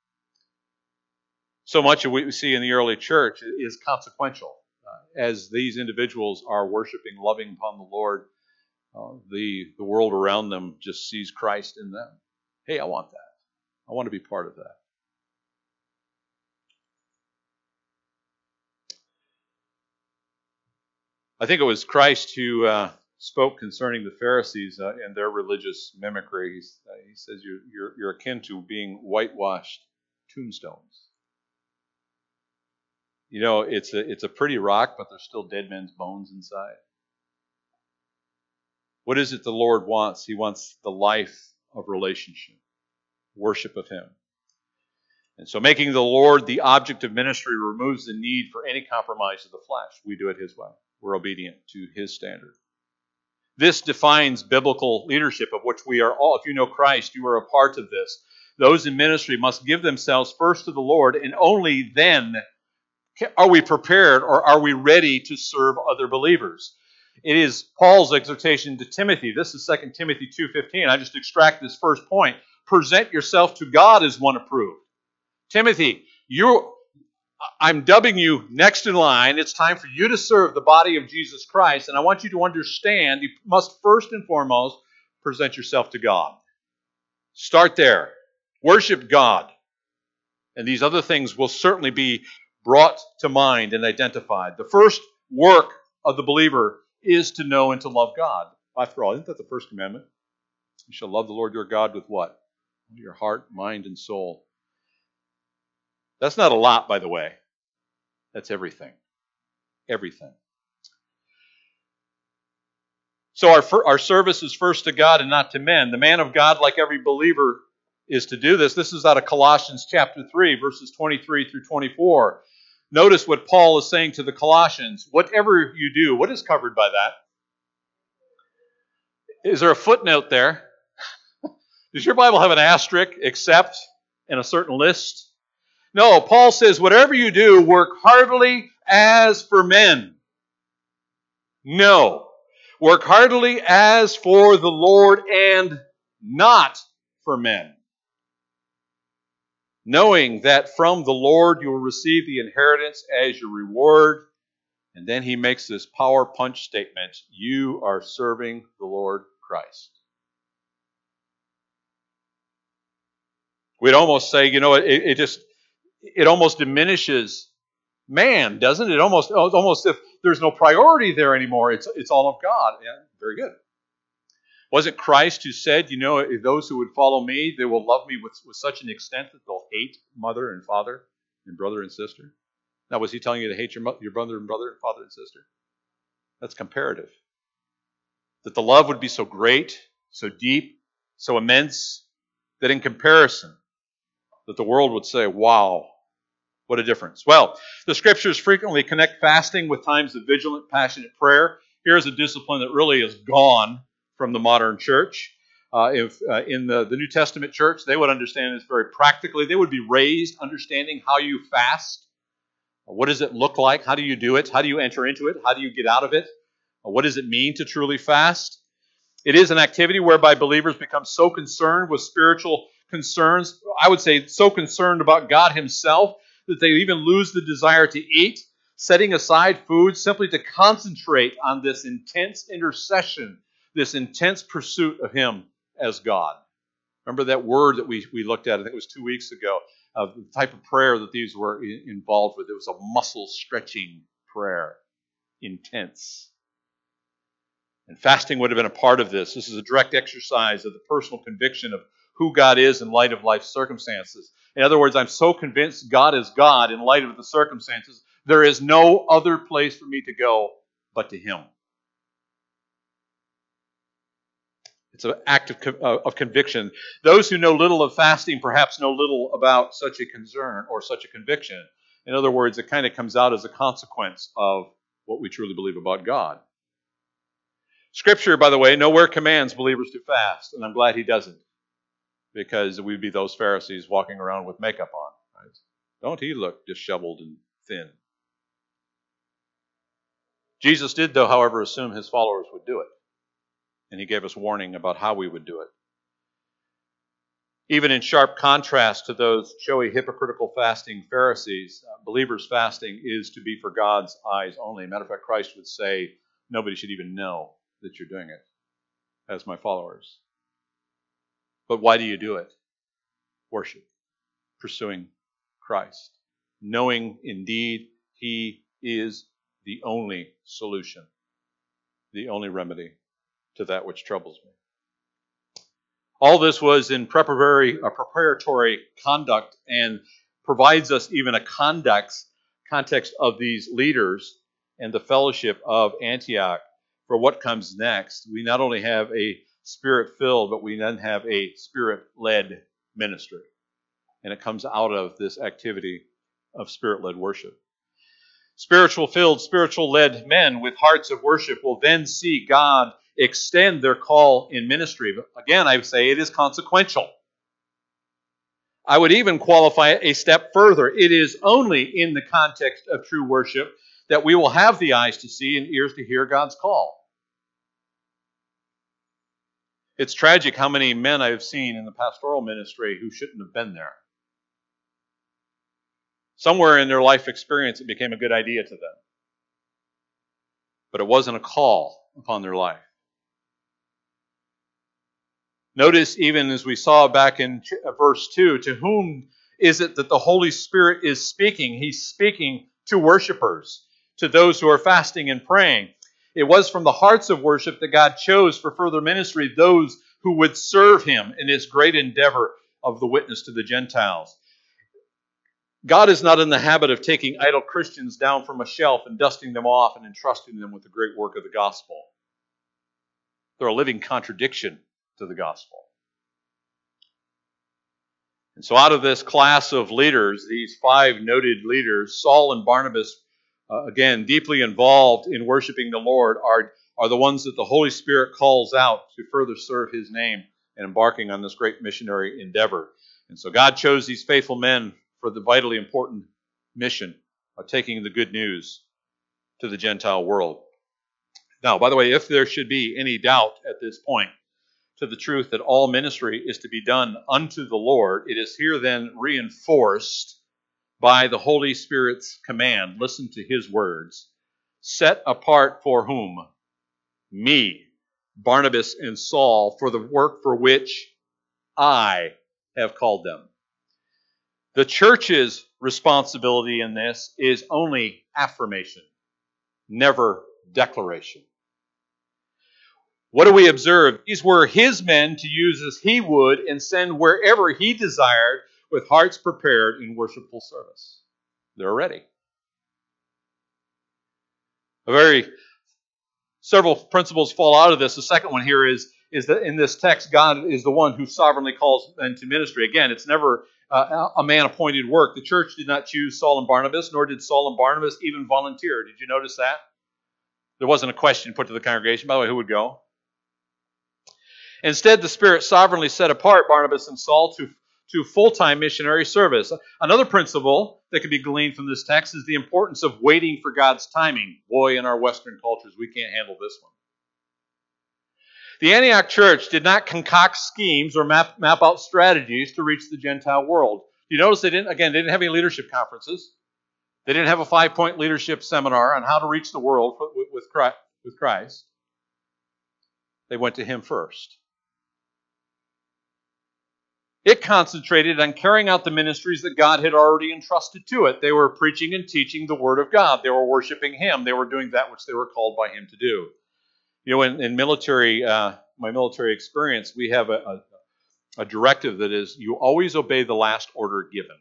So much of what we see in the early church is consequential. Uh, as these individuals are worshiping, loving upon the Lord, uh, the, the world around them just sees Christ in them. Hey, I want that. I want to be part of that. I think it was Christ who uh, spoke concerning the Pharisees uh, and their religious mimicry. He's, uh, he says you're, you're, you're akin to being whitewashed tombstones. You know, it's a, it's a pretty rock, but there's still dead men's bones inside. What is it the Lord wants? He wants the life of relationship, worship of Him. And so making the Lord the object of ministry removes the need for any compromise of the flesh. We do it His way. We're obedient to His standard. This defines biblical leadership, of which we are all. If you know Christ, you are a part of this. Those in ministry must give themselves first to the Lord, and only then are we prepared or are we ready to serve other believers. It is Paul's exhortation to Timothy. This is Second Timothy two fifteen. I just extract this first point. Present yourself to God as one approved. Timothy, you, I'm dubbing you next in line. It's time for you to serve the body of Jesus Christ. And I want you to understand you must first and foremost present yourself to God. Start there. Worship God. And these other things will certainly be brought to mind and identified. The first work of the believer is to know and to love God. After all, isn't that the first commandment? You shall love the Lord your God with what? Your heart, mind, and soul. That's not a lot, by the way. That's everything. Everything. So our, our service is first to God and not to men. The man of God, like every believer, is to do this. This is out of Colossians chapter three, verses twenty-three through twenty-four. Notice what Paul is saying to the Colossians. Whatever you do, what is covered by that? Is there a footnote there? Does your Bible have an asterisk, except, in a certain list? No, Paul says, whatever you do, work heartily as for men. No. Work heartily as for the Lord and not for men. Knowing that from the Lord you will receive the inheritance as your reward. And then he makes this power punch statement. You are serving the Lord Christ. We'd almost say, you know, it, it just, it almost diminishes man, doesn't it? It almost, almost if there's no priority there anymore. It's, it's all of God. Yeah, very good. Was it Christ who said, you know, those who would follow me, they will love me with, with such an extent that they'll hate mother and father and brother and sister? Now, was he telling you to hate your, your brother and brother and father and sister? That's comparative. That the love would be so great, so deep, so immense, that in comparison, that the world would say, wow, what a difference. Well, the Scriptures frequently connect fasting with times of vigilant, passionate prayer. Here's a discipline that really is gone from the modern church. Uh, if uh, in the, the New Testament church, they would understand this very practically. They would be raised understanding how you fast. What does it look like? How do you do it? How do you enter into it? How do you get out of it? What does it mean to truly fast? It is an activity whereby believers become so concerned with spiritual concerns, I would say so concerned about God Himself, that they even lose the desire to eat, setting aside food simply to concentrate on this intense intercession, this intense pursuit of Him as God. Remember that word that we, we looked at, I think it was two weeks ago, of the type of prayer that these were in, involved with. It was a muscle-stretching prayer. Intense. And fasting would have been a part of this. This is a direct exercise of the personal conviction of who God is in light of life's circumstances. In other words, I'm so convinced God is God in light of the circumstances, there is no other place for me to go but to Him. It's an act of, of conviction. Those who know little of fasting perhaps know little about such a concern or such a conviction. In other words, it kind of comes out as a consequence of what we truly believe about God. Scripture, by the way, nowhere commands believers to fast, and I'm glad he doesn't, because we'd be those Pharisees walking around with makeup on. Right? Don't he look disheveled and thin? Jesus did, though, however, assume his followers would do it, and he gave us warning about how we would do it. Even in sharp contrast to those showy, hypocritical fasting Pharisees, uh, believers' fasting is to be for God's eyes only. Matter of fact, Christ would say, nobody should even know that you're doing it as my followers. But why do you do it? Worship, pursuing Christ, knowing indeed he is the only solution, the only remedy to that which troubles me. All this was in preparatory, a preparatory conduct, and provides us even a context, context of these leaders and the fellowship of Antioch for what comes next. We not only have a Spirit-filled, but we then have a Spirit-led ministry. And it comes out of this activity of Spirit-led worship. Spiritual-filled, spiritual-led men with hearts of worship will then see God extend their call in ministry. But again, I would say it is consequential. I would even qualify it a step further. It is only in the context of true worship that we will have the eyes to see and ears to hear God's call. It's tragic how many men I've seen in the pastoral ministry who shouldn't have been there. Somewhere in their life experience, it became a good idea to them. But it wasn't a call upon their life. Notice, even as we saw back in verse two, to whom is it that the Holy Spirit is speaking? He's speaking to worshipers, to those who are fasting and praying. It was from the hearts of worship that God chose for further ministry those who would serve him in his great endeavor of the witness to the Gentiles. God is not in the habit of taking idle Christians down from a shelf and dusting them off and entrusting them with the great work of the gospel. They're a living contradiction to the gospel. And so out of this class of leaders, these five noted leaders, Saul and Barnabas, uh, again, deeply involved in worshiping the Lord, are, are the ones that the Holy Spirit calls out to further serve his name and embarking on this great missionary endeavor. And so God chose these faithful men for the vitally important mission of taking the good news to the Gentile world. Now, by the way, if there should be any doubt at this point to the truth that all ministry is to be done unto the Lord, it is here then reinforced by the Holy Spirit's command. Listen to his words. Set apart for whom? Me, Barnabas and Saul, for the work for which I have called them. The church's responsibility in this is only affirmation, never declaration. What do we observe? These were his men to use as he would and send wherever he desired with hearts prepared in worshipful service. They're ready. A very several principles fall out of this. The second one here is, is that in this text, God is the one who sovereignly calls men to ministry. Again, it's never uh, a man-appointed work. The church did not choose Saul and Barnabas, nor did Saul and Barnabas even volunteer. Did you notice that? There wasn't a question put to the congregation. By the way, who would go? Instead, the Spirit sovereignly set apart Barnabas and Saul to, to full-time missionary service. Another principle that can be gleaned from this text is the importance of waiting for God's timing. Boy, in our Western cultures, we can't handle this one. The Antioch church did not concoct schemes or map, map out strategies to reach the Gentile world. You notice they didn't, again, they didn't have any leadership conferences. They didn't have a five-point leadership seminar on how to reach the world with Christ. They went to him first. It concentrated on carrying out the ministries that God had already entrusted to it. They were preaching and teaching the Word of God. They were worshiping him. They were doing that which they were called by him to do. You know, in, in military, uh, my military experience, we have a, a, a directive that is, you always obey the last order given.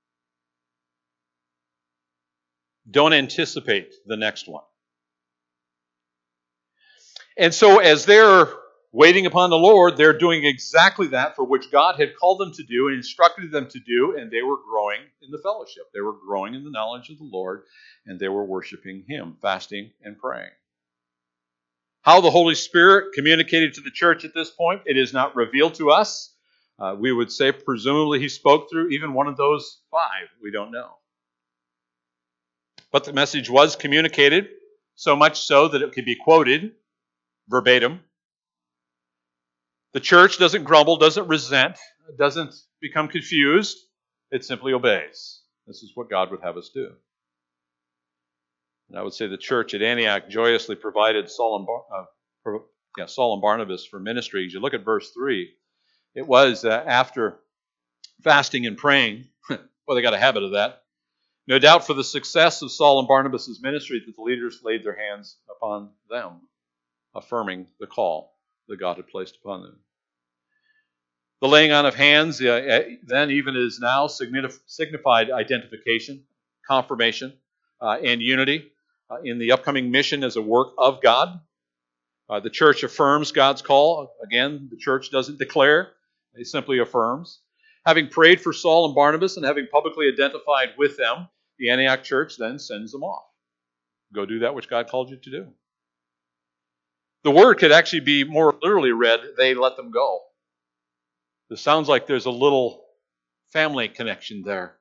Don't anticipate the next one. And so as they're waiting upon the Lord, they're doing exactly that for which God had called them to do and instructed them to do, and they were growing in the fellowship. They were growing in the knowledge of the Lord, and they were worshiping Him, fasting and praying. How the Holy Spirit communicated to the church at this point, it is not revealed to us. Uh, we would say presumably He spoke through even one of those five. We don't know. But the message was communicated, so much so that it could be quoted verbatim. The church doesn't grumble, doesn't resent, doesn't become confused. It simply obeys. This is what God would have us do. And I would say the church at Antioch joyously provided Saul and, Bar- uh, for, yeah, Saul and Barnabas for ministry. As you look at verse three, it was uh, after fasting and praying. Well, they got a habit of that. No doubt for the success of Saul and Barnabas' ministry that the leaders laid their hands upon them, affirming the call that God had placed upon them. The laying on of hands uh, then even is now signif- signified identification, confirmation, uh, and unity uh, in the upcoming mission as a work of God. Uh, the church affirms God's call. Again, the church doesn't declare, it simply affirms. Having prayed for Saul and Barnabas and having publicly identified with them, the Antioch church then sends them off. Go do that which God called you to do. The word could actually be more literally read, they let them go. It sounds like there's a little family connection there.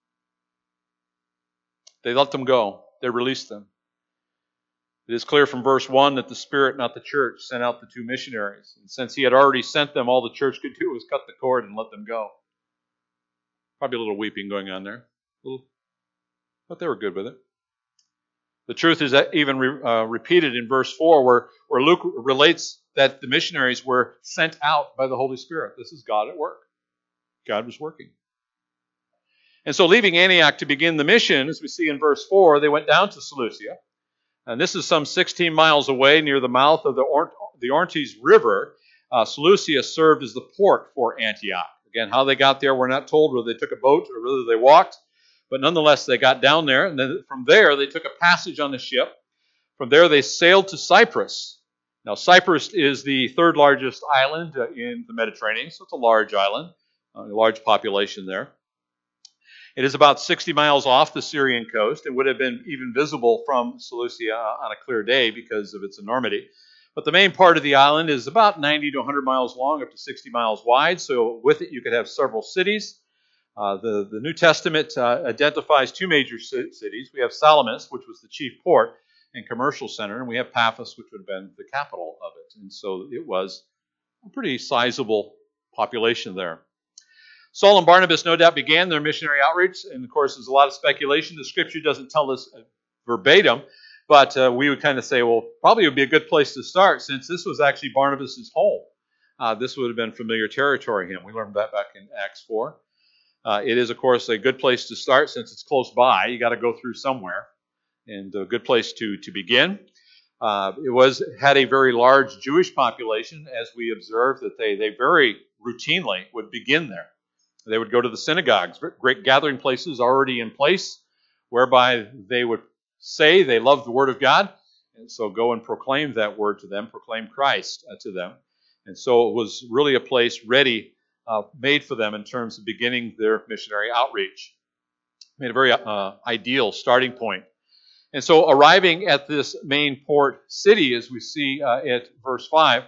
They let them go. They released them. It is clear from verse one that the Spirit, not the church, sent out the two missionaries. And since He had already sent them, all the church could do was cut the cord and let them go. Probably a little weeping going on there. A little, but they were good with it. The truth is that even re, uh, repeated in verse four, where, where Luke relates that the missionaries were sent out by the Holy Spirit. This is God at work. God was working. And so leaving Antioch to begin the mission, as we see in verse four, they went down to Seleucia. And this is some sixteen miles away near the mouth of the, or- the Orontes River. Uh, Seleucia served as the port for Antioch. Again, how they got there, we're not told whether they took a boat or whether they walked. But nonetheless, they got down there, and then from there, they took a passage on the ship. From there, they sailed to Cyprus. Now, Cyprus is the third largest island uh, in the Mediterranean, so it's a large island, uh, a large population there. It is about sixty miles off the Syrian coast. It would have been even visible from Seleucia on a clear day because of its enormity. But the main part of the island is about ninety to one hundred miles long, up to sixty miles wide. So with it, you could have several cities. Uh, the, the New Testament uh, identifies two major c- cities. We have Salamis, which was the chief port and commercial center, and we have Paphos, which would have been the capital of it. And so it was a pretty sizable population there. Saul and Barnabas no doubt began their missionary outreach, and of course there's a lot of speculation. The scripture doesn't tell us verbatim, but uh, we would kind of say, well, probably it would be a good place to start since this was actually Barnabas' home. Uh, this would have been familiar territory to him. We learned that back in Acts four. Uh, it is, of course, a good place to start since it's close by. You got to go through somewhere, and a good place to, to begin. Uh, it was had a very large Jewish population, as we observed that they, they very routinely would begin there. They would go to the synagogues, great gathering places already in place, whereby they would say they love the Word of God, and so go and proclaim that Word to them, proclaim Christ uh, to them. And so it was really a place ready, uh, made for them in terms of beginning their missionary outreach. Made a very uh, ideal starting point. And so arriving at this main port city, as we see uh, at verse five,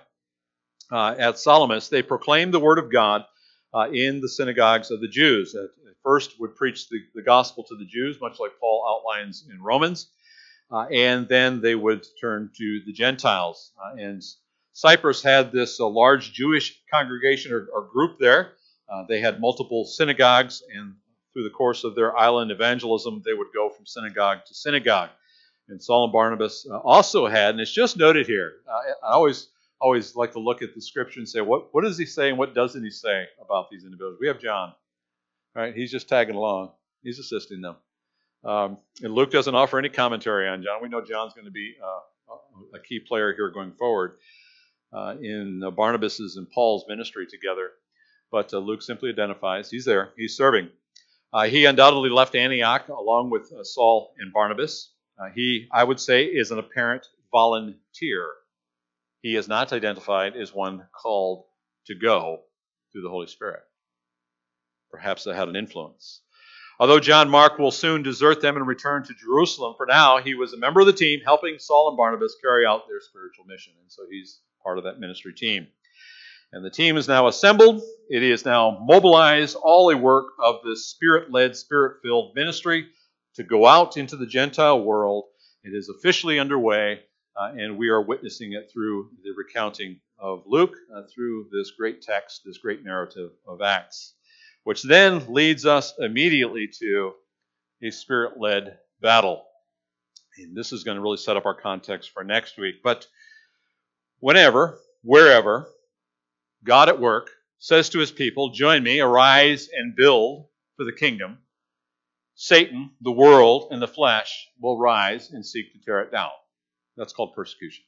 uh, at Salamis, they proclaimed the Word of God Uh, in the synagogues of the Jews. At first would preach the, the gospel to the Jews, much like Paul outlines in Romans, uh, and then they would turn to the Gentiles. Uh, and Cyprus had this uh, large Jewish congregation or, or group there. Uh, they had multiple synagogues, and through the course of their island evangelism, they would go from synagogue to synagogue. And Saul and Barnabas uh, also had, and it's just noted here, uh, I always always like to look at the scripture and say, what, what does he say and what doesn't he say about these individuals? We have John, right? He's just tagging along. He's assisting them. Um, and Luke doesn't offer any commentary on John. We know John's going to be uh, a key player here going forward uh, in uh, Barnabas's and Paul's ministry together. But uh, Luke simply identifies he's there. He's serving. Uh, he undoubtedly left Antioch along with uh, Saul and Barnabas. Uh, he, I would say, is an apparent volunteer. he is not identified as one called to go through the Holy Spirit. Perhaps that had an influence. Although John Mark will soon desert them and return to Jerusalem, for now he was a member of the team helping Saul and Barnabas carry out their spiritual mission. And so he's part of that ministry team. And the team is now assembled. It is now mobilized, all a work of this Spirit-led, Spirit-filled ministry to go out into the Gentile world. It is officially underway, uh, and we are witnessing it through the recounting of Luke, uh, through this great text, this great narrative of Acts, which then leads us immediately to a Spirit-led battle. And this is going to really set up our context for next week. But whenever, wherever, God at work says to his people, join me, arise and build for the kingdom, Satan, the world, and the flesh will rise and seek to tear it down. That's called persecution.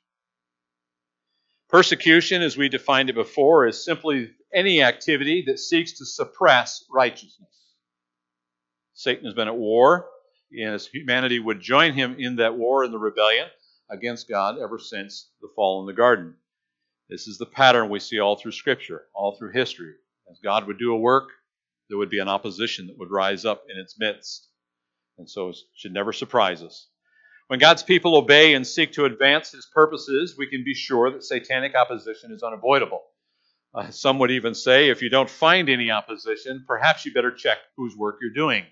Persecution, as we defined it before, is simply any activity that seeks to suppress righteousness. Satan has been at war, and as humanity would join him in that war and the rebellion against God ever since the fall in the garden. This is the pattern we see all through Scripture, all through history. As God would do a work, there would be an opposition that would rise up in its midst. And so it should never surprise us. When God's people obey and seek to advance his purposes, we can be sure that satanic opposition is unavoidable. Uh, some would even say, if you don't find any opposition, perhaps you better check whose work you're doing,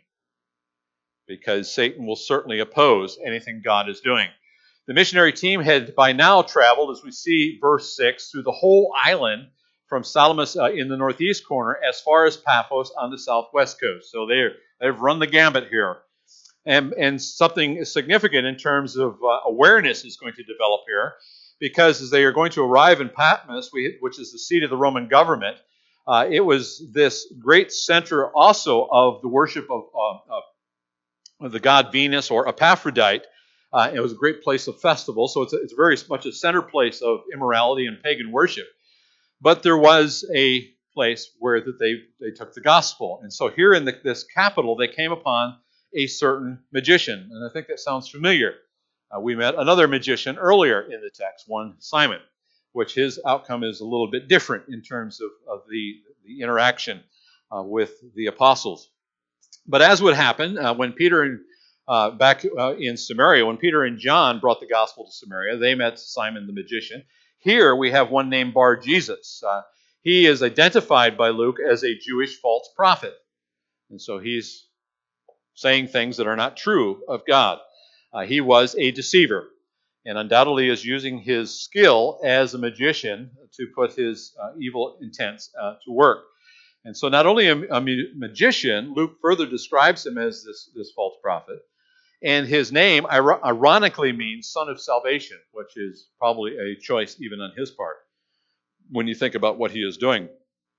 because Satan will certainly oppose anything God is doing. The missionary team had by now traveled, as we see verse six, through the whole island from Salamis uh, in the northeast corner as far as Paphos on the southwest coast. So they're, they've run the gambit here. And, and something significant in terms of uh, awareness is going to develop here, because as they are going to arrive in Patmos, which is the seat of the Roman government, uh, it was this great center also of the worship of, uh, of the god Venus or Epaphrodite. Uh, it was a great place of festival, so it's, a, it's very much a center place of immorality and pagan worship. But there was a place where that they, they took the gospel. And so here in the, this capital, they came upon a certain magician. And I think that sounds familiar. Uh, we met another magician earlier in the text, one Simon, which his outcome is a little bit different in terms of, of the, the interaction uh, with the apostles. But as would happen, uh, when Peter and Uh, back uh, in Samaria, when Peter and John brought the gospel to Samaria, they met Simon the magician. Here we have one named Bar-Jesus. Uh, he is identified by Luke as a Jewish false prophet. And so he's saying things that are not true of God. Uh, he was a deceiver, and undoubtedly is using his skill as a magician to put his uh, evil intents uh, to work. And so not only a, a magician, Luke further describes him as this, this false prophet. And his name ironically means son of salvation, which is probably a choice even on his part when you think about what he is doing.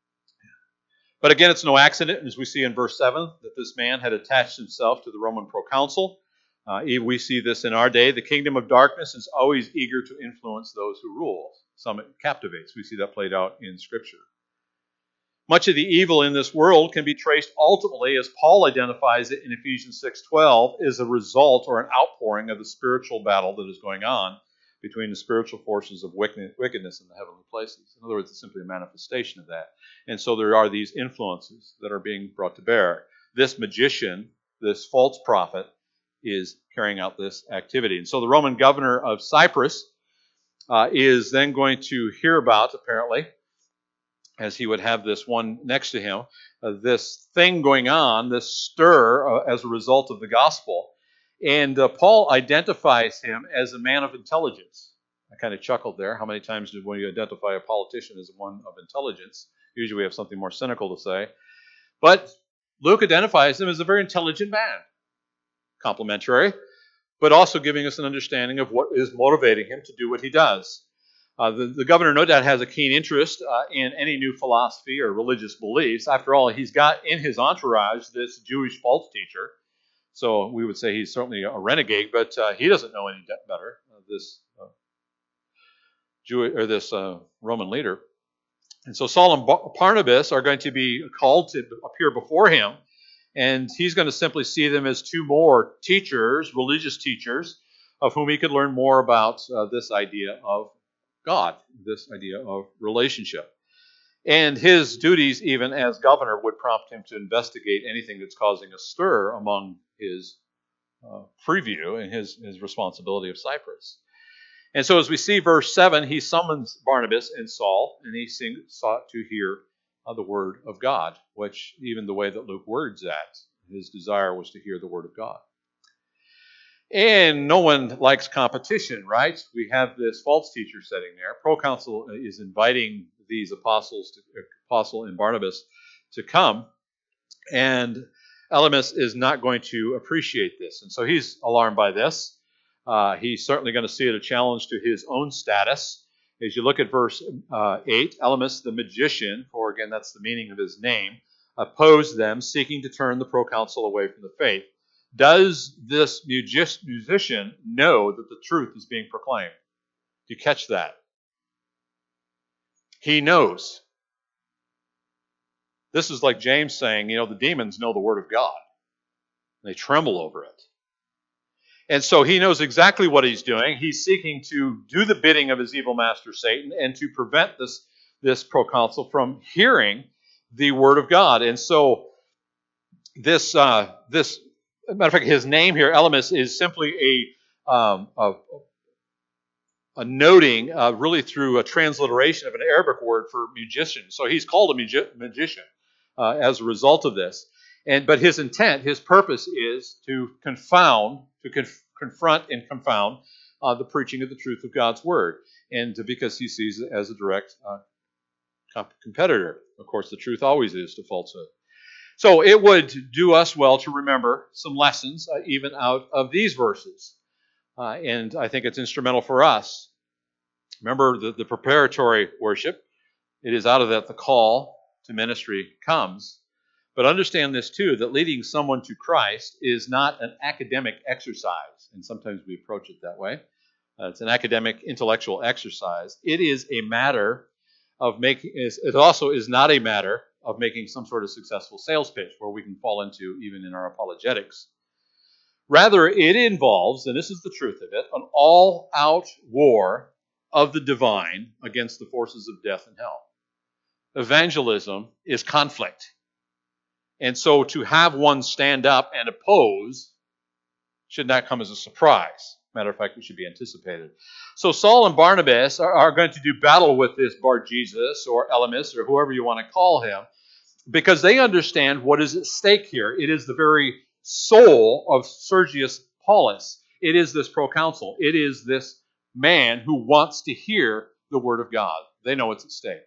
But again, it's no accident, as we see in verse seven, that this man had attached himself to the Roman proconsul. Uh, we see this in our day. The kingdom of darkness is always eager to influence those who rule. Some it captivates. We see that played out in Scripture. Much of the evil in this world can be traced ultimately, as Paul identifies it in Ephesians six twelve, as a result or an outpouring of the spiritual battle that is going on between the spiritual forces of wickedness in the heavenly places. In other words, it's simply a manifestation of that. And so there are these influences that are being brought to bear. This magician, this false prophet, is carrying out this activity. And so the Roman governor of Cyprus uh, is then going to hear about, apparently, as he would have this one next to him, uh, this thing going on, this stir uh, as a result of the gospel. And uh, Paul identifies him as a man of intelligence. I kind of chuckled there. How many times do when you identify a politician as one of intelligence? Usually we have something more cynical to say. But Luke identifies him as a very intelligent man. Complimentary, but also giving us an understanding of what is motivating him to do what he does. Uh, the, the governor, no doubt, has a keen interest uh, in any new philosophy or religious beliefs. After all, he's got in his entourage this Jewish false teacher. So we would say he's certainly a renegade, but uh, he doesn't know any better. Uh, this uh, Jew or this uh, Roman leader, and so Saul and Barnabas are going to be called to appear before him, and he's going to simply see them as two more teachers, religious teachers, of whom he could learn more about uh, this idea of God, this idea of relationship. And his duties, even as governor, would prompt him to investigate anything that's causing a stir among his uh, preview and his, his responsibility of Cyprus. And so as we see verse seven, he summons Barnabas and Saul, and he sing, sought to hear uh, the word of God, which even the way that Luke words that, his desire was to hear the word of God. And no one likes competition, right? We have this false teacher sitting there. Proconsul is inviting these apostles, to, Apostle and Barnabas, to come, and Elymas is not going to appreciate this. And so he's alarmed by this. Uh, he's certainly going to see it a challenge to his own status. As you look at verse uh, eight, Elymas the magician, for again that's the meaning of his name, opposed them, seeking to turn the proconsul away from the faith. Does this music- musician know that the truth is being proclaimed? Do you catch that? He knows. This is like James saying, you know, the demons know the word of God. They tremble over it. And so he knows exactly what he's doing. He's seeking to do the bidding of his evil master Satan and to prevent this, this proconsul from hearing the word of God. And so this, uh, this, as a matter of fact, his name here, Elymas, is simply a, um, a, a noting, uh, really through a transliteration of an Arabic word for magician. So he's called a magi- magician uh, as a result of this. And but his intent, his purpose is to confound, to conf- confront and confound uh, the preaching of the truth of God's word, and to, because he sees it as a direct uh, comp- competitor. Of course, the truth always is to falsehood. So it would do us well to remember some lessons, uh, even out of these verses, uh, and I think it's instrumental for us. Remember the, the preparatory worship. It is out of that the call to ministry comes. But understand this too, that leading someone to Christ is not an academic exercise, and sometimes we approach it that way. Uh, it's an academic, intellectual exercise. It is a matter of making. It also is not a matter of making some sort of successful sales pitch, where we can fall into even in our apologetics. Rather, it involves, and this is the truth of it, an all-out war of the divine against the forces of death and hell. Evangelism is conflict. And so to have one stand up and oppose should not come as a surprise. Matter of fact, it should be anticipated. So Saul and Barnabas are, are going to do battle with this Bar-Jesus or Elymas or whoever you want to call him, because they understand what is at stake here. It is the very soul of Sergius Paulus. It is this proconsul. It is this man who wants to hear the word of God. They know it's at stake.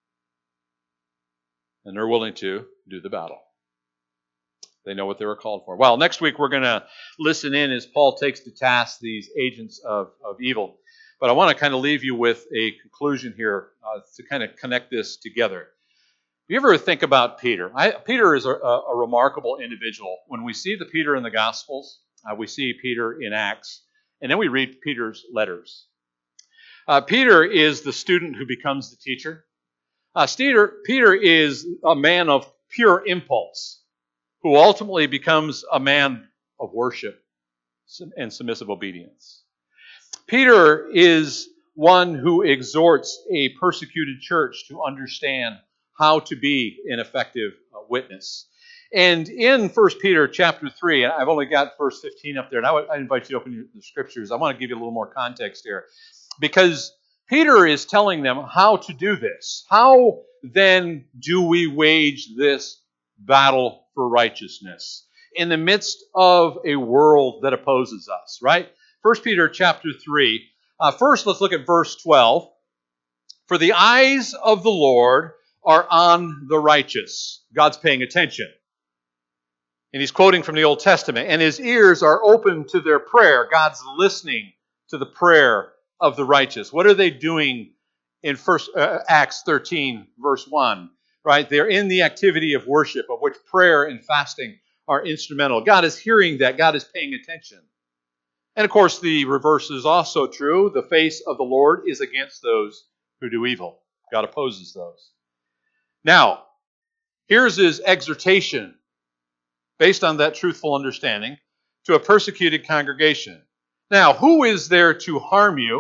And they're willing to do the battle. They know what they were called for. Well, next week we're going to listen in as Paul takes to task these agents of, of evil. But I want to kind of leave you with a conclusion here uh, to kind of connect this together. You ever think about Peter? I, Peter is a, a remarkable individual. When we see the Peter in the Gospels, uh, we see Peter in Acts, and then we read Peter's letters. Uh, Peter is the student who becomes the teacher. Uh, Peter, Peter is a man of pure impulse, who ultimately becomes a man of worship and submissive obedience. Peter is one who exhorts a persecuted church to understand how to be an effective witness. And in First Peter chapter three, and I've only got verse fifteen up there, and I, would, I invite you to open the scriptures. I want to give you a little more context here, because Peter is telling them how to do this. How then do we wage this battle for righteousness in the midst of a world that opposes us, right? First Peter chapter three. Uh, first, let's look at verse twelve. For the eyes of the Lord are on the righteous. God's paying attention. And he's quoting from the Old Testament. And his ears are open to their prayer. God's listening to the prayer of the righteous. What are they doing in first uh, Acts thirteen, verse one? Right? They're in the activity of worship, of which prayer and fasting are instrumental. God is hearing that. God is paying attention. And of course, the reverse is also true. The face of the Lord is against those who do evil. God opposes those. Now, here's his exhortation, based on that truthful understanding, to a persecuted congregation. Now, who is there to harm you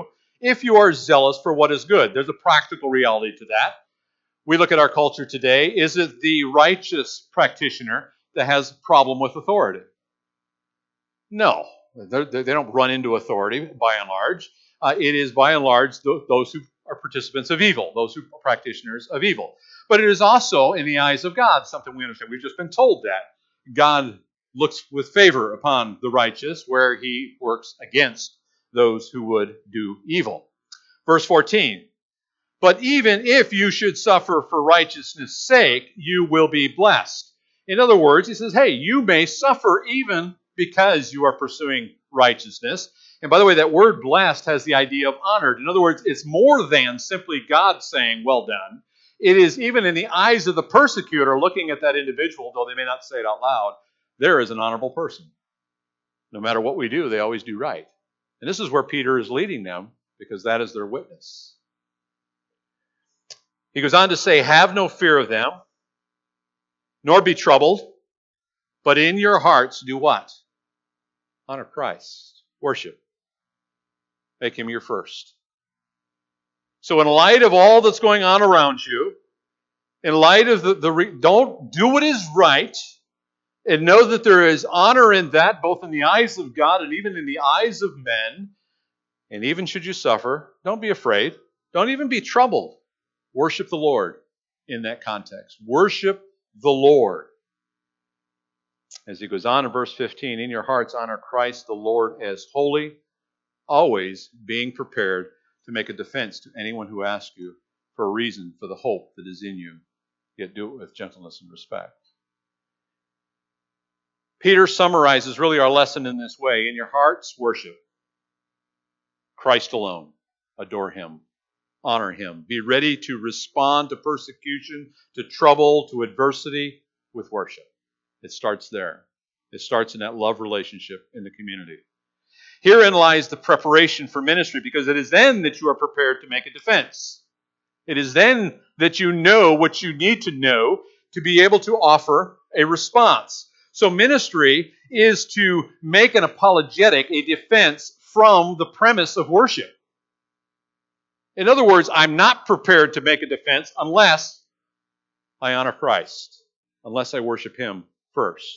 if you are zealous for what is good. There's a practical reality to that. We look at our culture today. Is it the righteous practitioner that has a problem with authority? No. They're, they don't run into authority by and large. Uh, it is by and large th- those who are participants of evil, those who are practitioners of evil. But it is also, in the eyes of God, something we understand. We've just been told that. God looks with favor upon the righteous, where he works against those who would do evil. Verse fourteen, but even if you should suffer for righteousness' sake, you will be blessed. In other words, he says, hey, you may suffer even because you are pursuing righteousness. And by the way, that word blessed has the idea of honored. In other words, it's more than simply God saying, well done. It is even in the eyes of the persecutor looking at that individual, though they may not say it out loud, there is an honorable person. No matter what we do, they always do right. And this is where Peter is leading them, because that is their witness. He goes on to say, have no fear of them, nor be troubled, but in your hearts do what? Honor Christ. Worship. Make him your first. So in light of all that's going on around you, in light of the, the re, don't do what is right, and know that there is honor in that, both in the eyes of God and even in the eyes of men. And even should you suffer, don't be afraid. Don't even be troubled. Worship the Lord in that context. Worship the Lord. As he goes on in verse fifteen, in your hearts honor Christ the Lord as holy, always being prepared to make a defense to anyone who asks you for a reason for the hope that is in you, yet do it with gentleness and respect. Peter summarizes really our lesson in this way. In your hearts, worship Christ alone. Adore him. Honor him. Be ready to respond to persecution, to trouble, to adversity with worship. It starts there. It starts in that love relationship in the community. Herein lies the preparation for ministry, because it is then that you are prepared to make a defense. It is then that you know what you need to know to be able to offer a response. So ministry is to make an apologetic, a defense from the premise of worship. In other words, I'm not prepared to make a defense unless I honor Christ, unless I worship him first.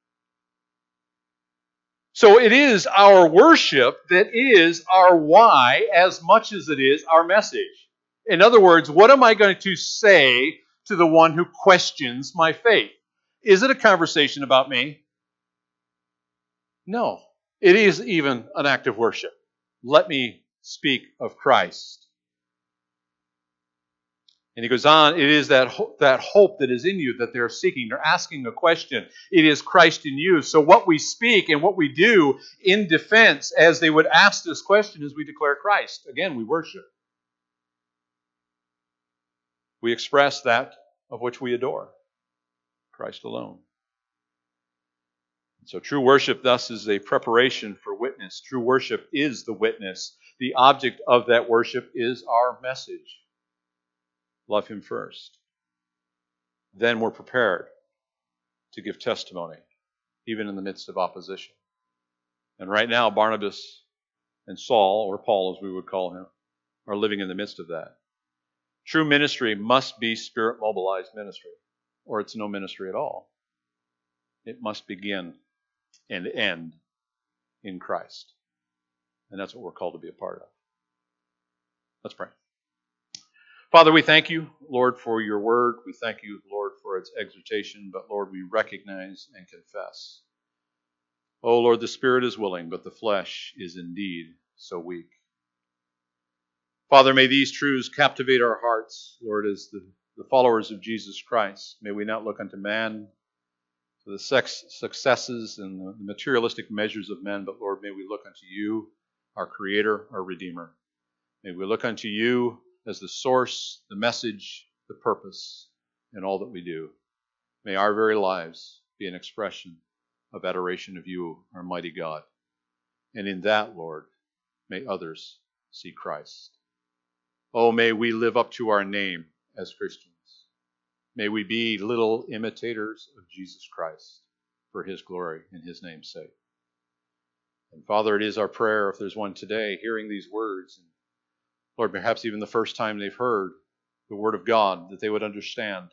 So it is our worship that is our why as much as it is our message. In other words, what am I going to say to the one who questions my faith? Is it a conversation about me? No. It is even an act of worship. Let me speak of Christ. And he goes on, it is that, ho- that hope that is in you that they're seeking. They're asking a question. It is Christ in you. So what we speak and what we do in defense as they would ask this question is we declare Christ. Again, we worship. We express that of which we adore. Christ alone. So true worship thus is a preparation for witness. True worship is the witness. The object of that worship is our message. Love him first. Then we're prepared to give testimony, even in the midst of opposition. And right now, Barnabas and Saul, or Paul as we would call him, are living in the midst of that. True ministry must be spirit-mobilized ministry, or it's no ministry at all. It must begin and end in Christ. And that's what we're called to be a part of. Let's pray. Father, we thank you, Lord, for your word. We thank you, Lord, for its exhortation. But, Lord, we recognize and confess. Oh, Lord, the spirit is willing, but the flesh is indeed so weak. Father, may these truths captivate our hearts, Lord, as the, the followers of Jesus Christ. May we not look unto man, to the sex, successes and the materialistic measures of men, but, Lord, may we look unto you, our Creator, our Redeemer. May we look unto you as the source, the message, the purpose in all that we do. May our very lives be an expression of adoration of you, our mighty God. And in that, Lord, may others see Christ. Oh, may we live up to our name as Christians. May we be little imitators of Jesus Christ for his glory and his name's sake. And Father, it is our prayer, if there's one today hearing these words and Lord, perhaps even the first time they've heard the Word of God, that they would understand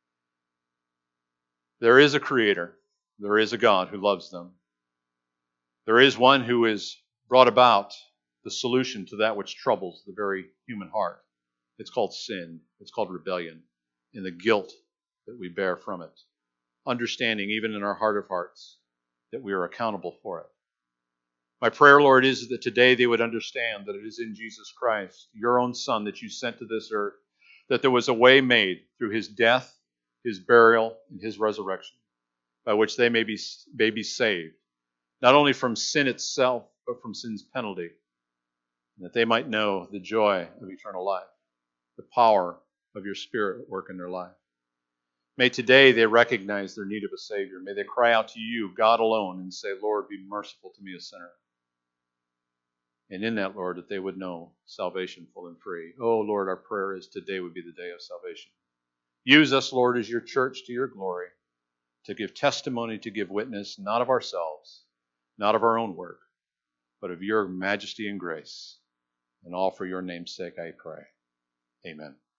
there is a Creator. There is a God who loves them. There is one who has brought about the solution to that which troubles the very human heart. It's called sin. It's called rebellion, and the guilt that we bear from it. Understanding, even in our heart of hearts, that we are accountable for it. My prayer, Lord, is that today they would understand that it is in Jesus Christ, your own Son, that you sent to this earth, that there was a way made through his death, his burial, and his resurrection, by which they may be, may be saved, not only from sin itself, but from sin's penalty, and that they might know the joy of eternal life, the power of your Spirit at work in their life. May today they recognize their need of a Savior. May they cry out to you, God alone, and say, Lord, be merciful to me, a sinner. And in that, Lord, that they would know salvation full and free. Oh, Lord, our prayer is today would be the day of salvation. Use us, Lord, as your church to your glory, to give testimony, to give witness, not of ourselves, not of our own work, but of your majesty and grace. And all for your name's sake I pray. Amen.